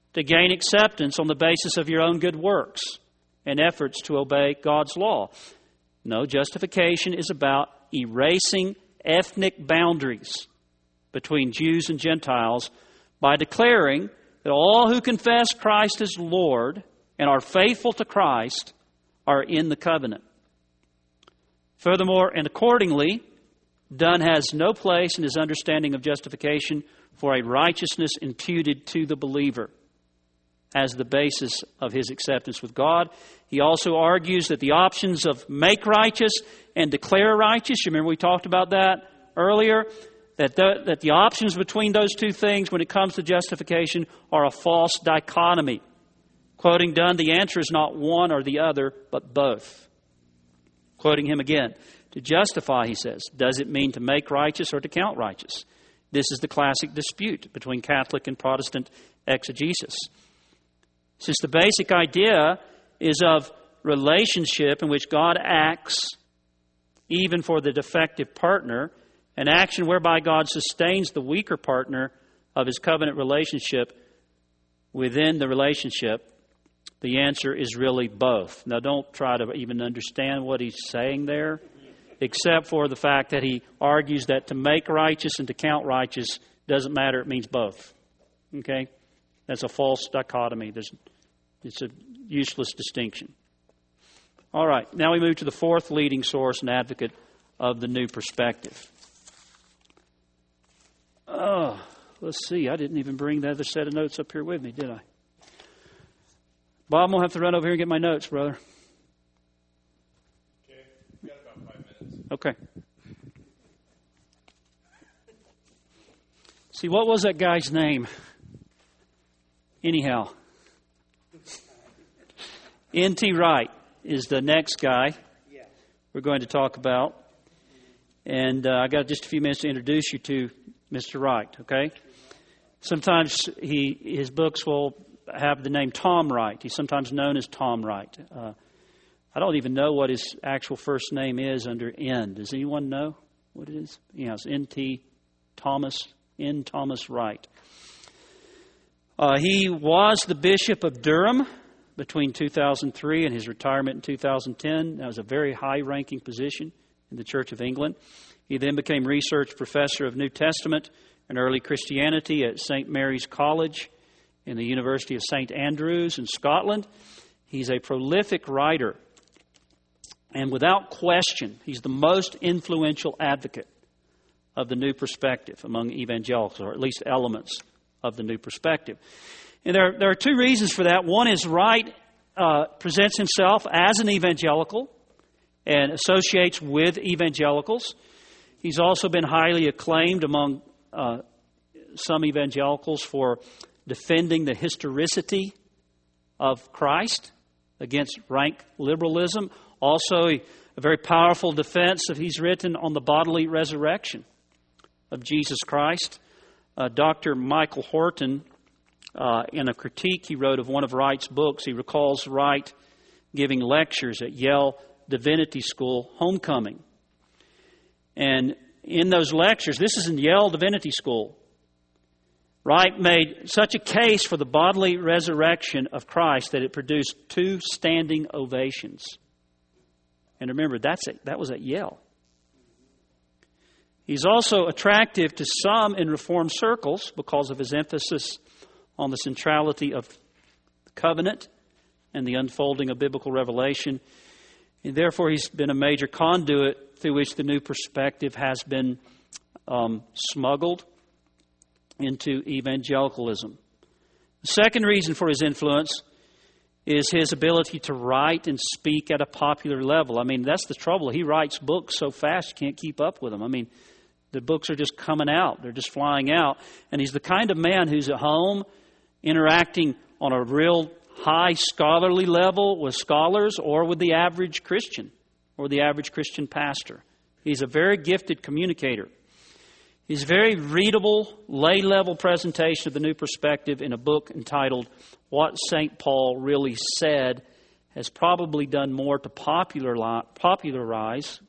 to gain acceptance on the basis of your own good works and efforts to obey God's law. No, justification is about erasing ethnic boundaries between Jews and Gentiles by declaring that all who confess Christ as Lord and are faithful to Christ are in the covenant. Furthermore, and accordingly, Dunn has no place in his understanding of justification for a righteousness imputed to the believer as the basis of his acceptance with God. He also argues that the options of make righteous and declare righteous, you remember we talked about that earlier, that the options between those two things when it comes to justification are a false dichotomy. Quoting Dunn, the answer is not one or the other, but both. Quoting him again, to justify, he says, does it mean to make righteous or to count righteous? This is the classic dispute between Catholic and Protestant exegesis. Since the basic idea is of relationship in which God acts even for the defective partner, an action whereby God sustains the weaker partner of his covenant relationship within the relationship, the answer is really both. Now, don't try to even understand what he's saying there, except for the fact that he argues that to make righteous and to count righteous doesn't matter. It means both. Okay? That's a false dichotomy. It's a useless distinction. All right. Now we move to the fourth leading source and advocate of the new perspective. Let's see. I didn't even bring the other set of notes up here with me, did I? Bob, I'm going to have to run over here and get my notes, brother. Okay. We've got about 5 minutes. Okay. See, what was that guy's name? Anyhow. N.T. Wright is the next guy we're going to talk about. And I got just a few minutes to introduce you to Mr. Wright, okay? Sometimes his books will have the name Tom Wright. He's sometimes known as Tom Wright. I don't even know what his actual first name is under N. Does anyone know what it is? Yeah, it's N. Thomas Wright. He was the Bishop of Durham between 2003 and his retirement in 2010. That was a very high-ranking position in the Church of England. He then became research professor of New Testament and early Christianity at St. Mary's College in the University of St. Andrews in Scotland. He's a prolific writer. And without question, he's the most influential advocate of the new perspective among evangelicals, or at least elements of the new perspective. And there are two reasons for that. One is Wright presents himself as an evangelical and associates with evangelicals. He's also been highly acclaimed among some evangelicals for defending the historicity of Christ against rank liberalism. Also, a very powerful defense that he's written on the bodily resurrection of Jesus Christ. Dr. Michael Horton, in a critique he wrote of one of Wright's books, he recalls Wright giving lectures at Yale Divinity School homecoming. And in those lectures, this is in Yale Divinity School, Wright made such a case for the bodily resurrection of Christ that it produced 2 standing ovations. And remember, that was at Yale. He's also attractive to some in Reformed circles because of his emphasis on the centrality of the covenant and the unfolding of biblical revelation. And therefore, he's been a major conduit through which the new perspective has been smuggled into evangelicalism. The second reason for his influence is his ability to write and speak at a popular level. I mean, that's the trouble. He writes books so fast you can't keep up with them. I mean, the books are just coming out. They're just flying out. And he's the kind of man who's at home interacting on a real high scholarly level with scholars or with the average Christian or the average Christian pastor. He's a very gifted communicator. His very readable, lay-level presentation of the new perspective in a book entitled What St. Paul Really Said has probably done more to popularize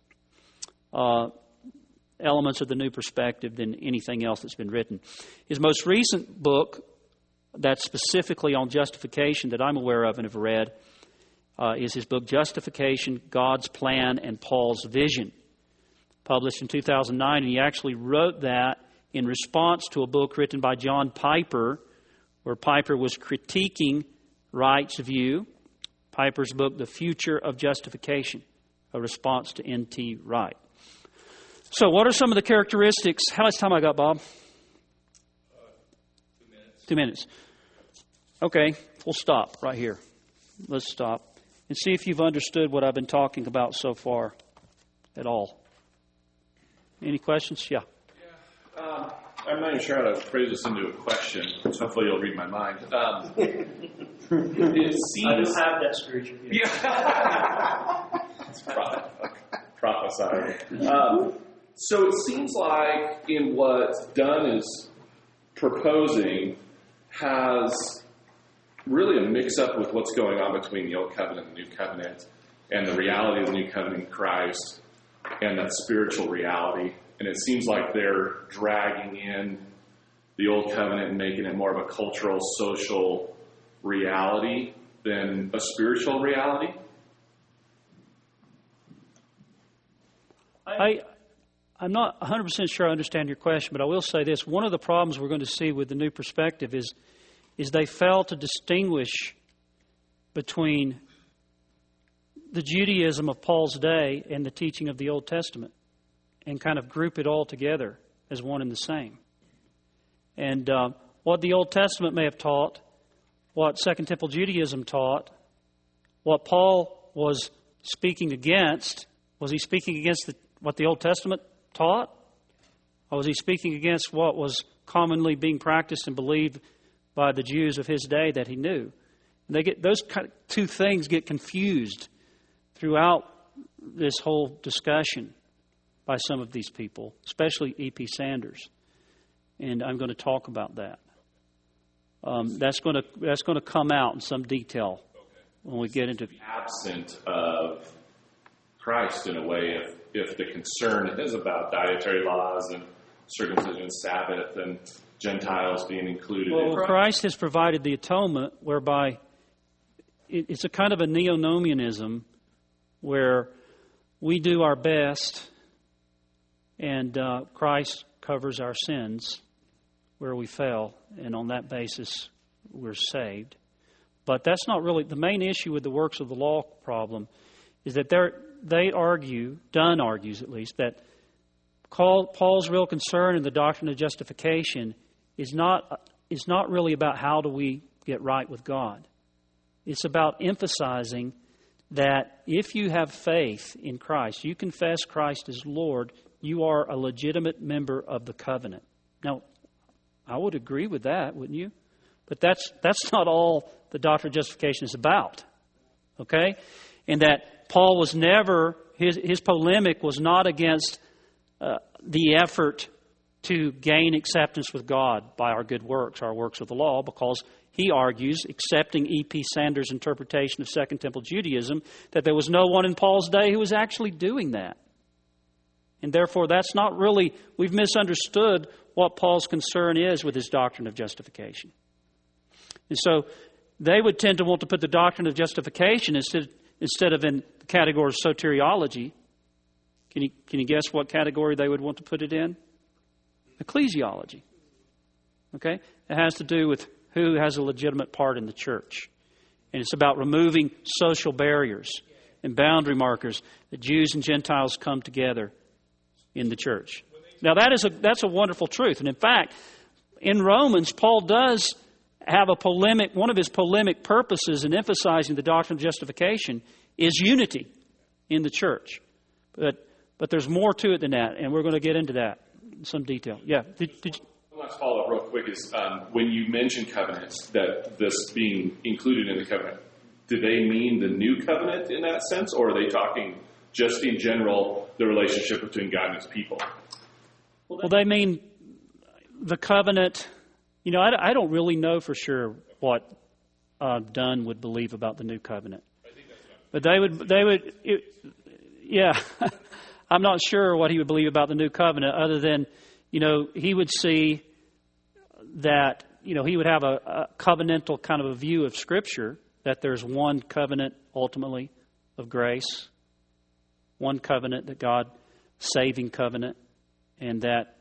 elements of the new perspective than anything else that's been written. His most recent book that's specifically on justification that I'm aware of and have read is his book, Justification, God's Plan, and Paul's Vision, published in 2009. And he actually wrote that in response to a book written by John Piper, where Piper was critiquing Wright's view. Piper's book, The Future of Justification, a response to N.T. Wright. So what are some of the characteristics? How much time I got, Bob? 2 minutes. 2 minutes. Okay, we'll stop right here. Let's stop and see if you've understood what I've been talking about so far at all. Any questions? Yeah. I'm not even sure how to phrase this into a question, so hopefully you'll read my mind. It seems... I don't have that spiritual gift. Yeah. It's prophesied. So it seems like in what Dunn is proposing has really a mix-up with what's going on between the Old Covenant and the New Covenant and the reality of the New Covenant in Christ and that spiritual reality. And it seems like they're dragging in the Old Covenant and making it more of a cultural, social reality than a spiritual reality. I'm not 100% sure I understand your question, but I will say this. One of the problems we're going to see with the new perspective is they fail to distinguish between the Judaism of Paul's day and the teaching of the Old Testament, and kind of group it all together as one and the same. And what the Old Testament may have taught, what Second Temple Judaism taught, what Paul was speaking against, was he speaking against what the Old Testament taught? Or was he speaking against what was commonly being practiced and believed by the Jews of his day that he knew? And those two things get confused throughout this whole discussion by some of these people, especially E.P. Sanders. And I'm going to talk about that. That's going to come out in some detail when we get into... Absent of Christ in a way, if the concern is about dietary laws and circumcision and Sabbath and Gentiles being included in Christ. Christ has provided the atonement whereby it's a kind of a neo-nomianism where we do our best and Christ covers our sins where we fail, and on that basis we're saved. But that's not really the main issue with the works of the law problem. Is that they argue, Dunn argues at least, that Paul's real concern in the doctrine of justification is not really about how do we get right with God. It's about emphasizing that if you have faith in Christ, you confess Christ as Lord, you are a legitimate member of the covenant. Now, I would agree with that, wouldn't you? But that's not all the doctrine of justification is about. Okay? And that Paul was never, his polemic was not against the effort to gain acceptance with God by our good works, our works of the law, because he argues, accepting E.P. Sanders' interpretation of Second Temple Judaism, that there was no one in Paul's day who was actually doing that. And therefore, that's not really, we've misunderstood what Paul's concern is with his doctrine of justification. And so they would tend to want to put the doctrine of justification instead of in the category of soteriology. Can you guess what category they would want to put it in? Ecclesiology. Okay? It has to do with who has a legitimate part in the church. And it's about removing social barriers and boundary markers that Jews and Gentiles come together in the church. Now that's a wonderful truth. And in fact, in Romans, Paul does have a polemic, one of his polemic purposes in emphasizing the doctrine of justification is unity in the church. But there's more to it than that, and we're going to get into that in some detail. Yeah. One last follow-up real quick is when you mention covenants, that this being included in the covenant, do they mean the new covenant in that sense, or are they talking just in general the relationship between God and his people? Well, they mean the covenant. You know, I don't really know for sure what Dunn would believe about the new covenant. But they would, yeah. I'm not sure what he would believe about the new covenant other than, you know, he would see that he would have a covenantal kind of a view of Scripture, that there's one covenant ultimately of grace, one covenant, that God, saving covenant, and that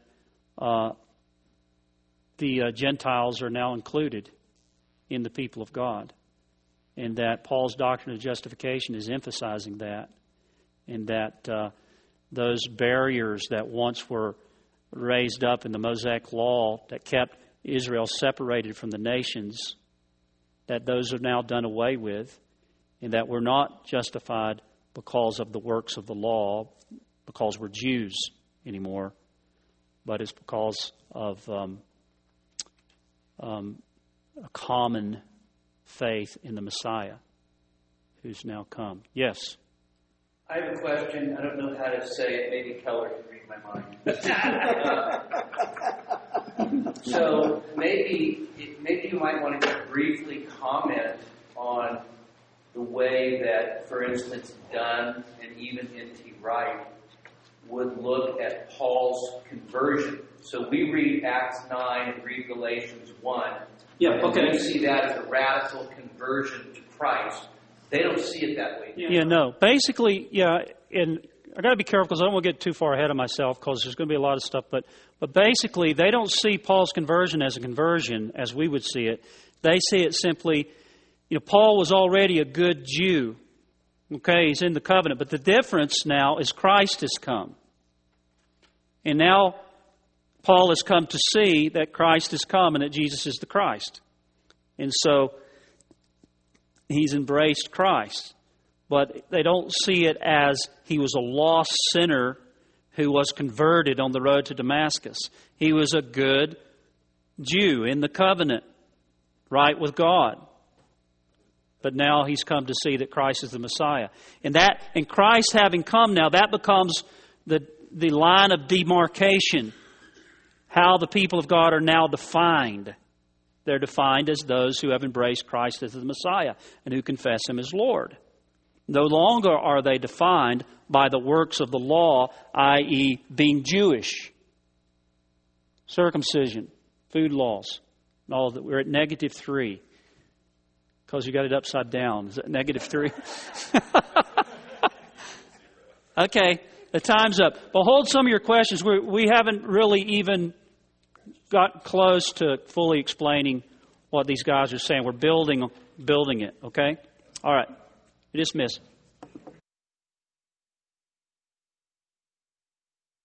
the Gentiles are now included in the people of God. And that Paul's doctrine of justification is emphasizing that. And that those barriers that once were raised up in the Mosaic law that kept Israel separated from the nations, that those are now done away with. And that we're not justified because of the works of the law, because we're Jews anymore, but it's because of a common faith in the Messiah who's now come. Yes? I have a question. I don't know how to say it. Maybe Keller can read my mind. So maybe you might want to briefly comment on the way that, for instance, Dunn and even N.T. Wright would look at Paul's conversion. So we read Acts 9 and read Galatians 1. Yeah, okay. We see that as a radical conversion to Christ. They don't see it that way. Yeah, no. Basically, and I got to be careful because I don't want to get too far ahead of myself because there's going to be a lot of stuff. But basically, they don't see Paul's conversion as a conversion as we would see it. They see it simply, Paul was already a good Jew. Okay, he's in the covenant. But the difference now is Christ has come. And now Paul has come to see that Christ has come and that Jesus is the Christ. And so he's embraced Christ. But they don't see it as he was a lost sinner who was converted on the road to Damascus. He was a good Jew in the covenant, right with God. But now he's come to see that Christ is the Messiah. And Christ having come now, that becomes the line of demarcation. How the people of God are now defined. They're defined as those who have embraced Christ as the Messiah and who confess Him as Lord. No longer are they defined by the works of the law, i.e. being Jewish. Circumcision, food laws, and all of that. We're at -3. Because you got it upside down. Is it -3? Okay, the time's up. But hold some of your questions. We haven't really even got close to fully explaining what these guys are saying. We're building it, okay? All right, you're dismissed.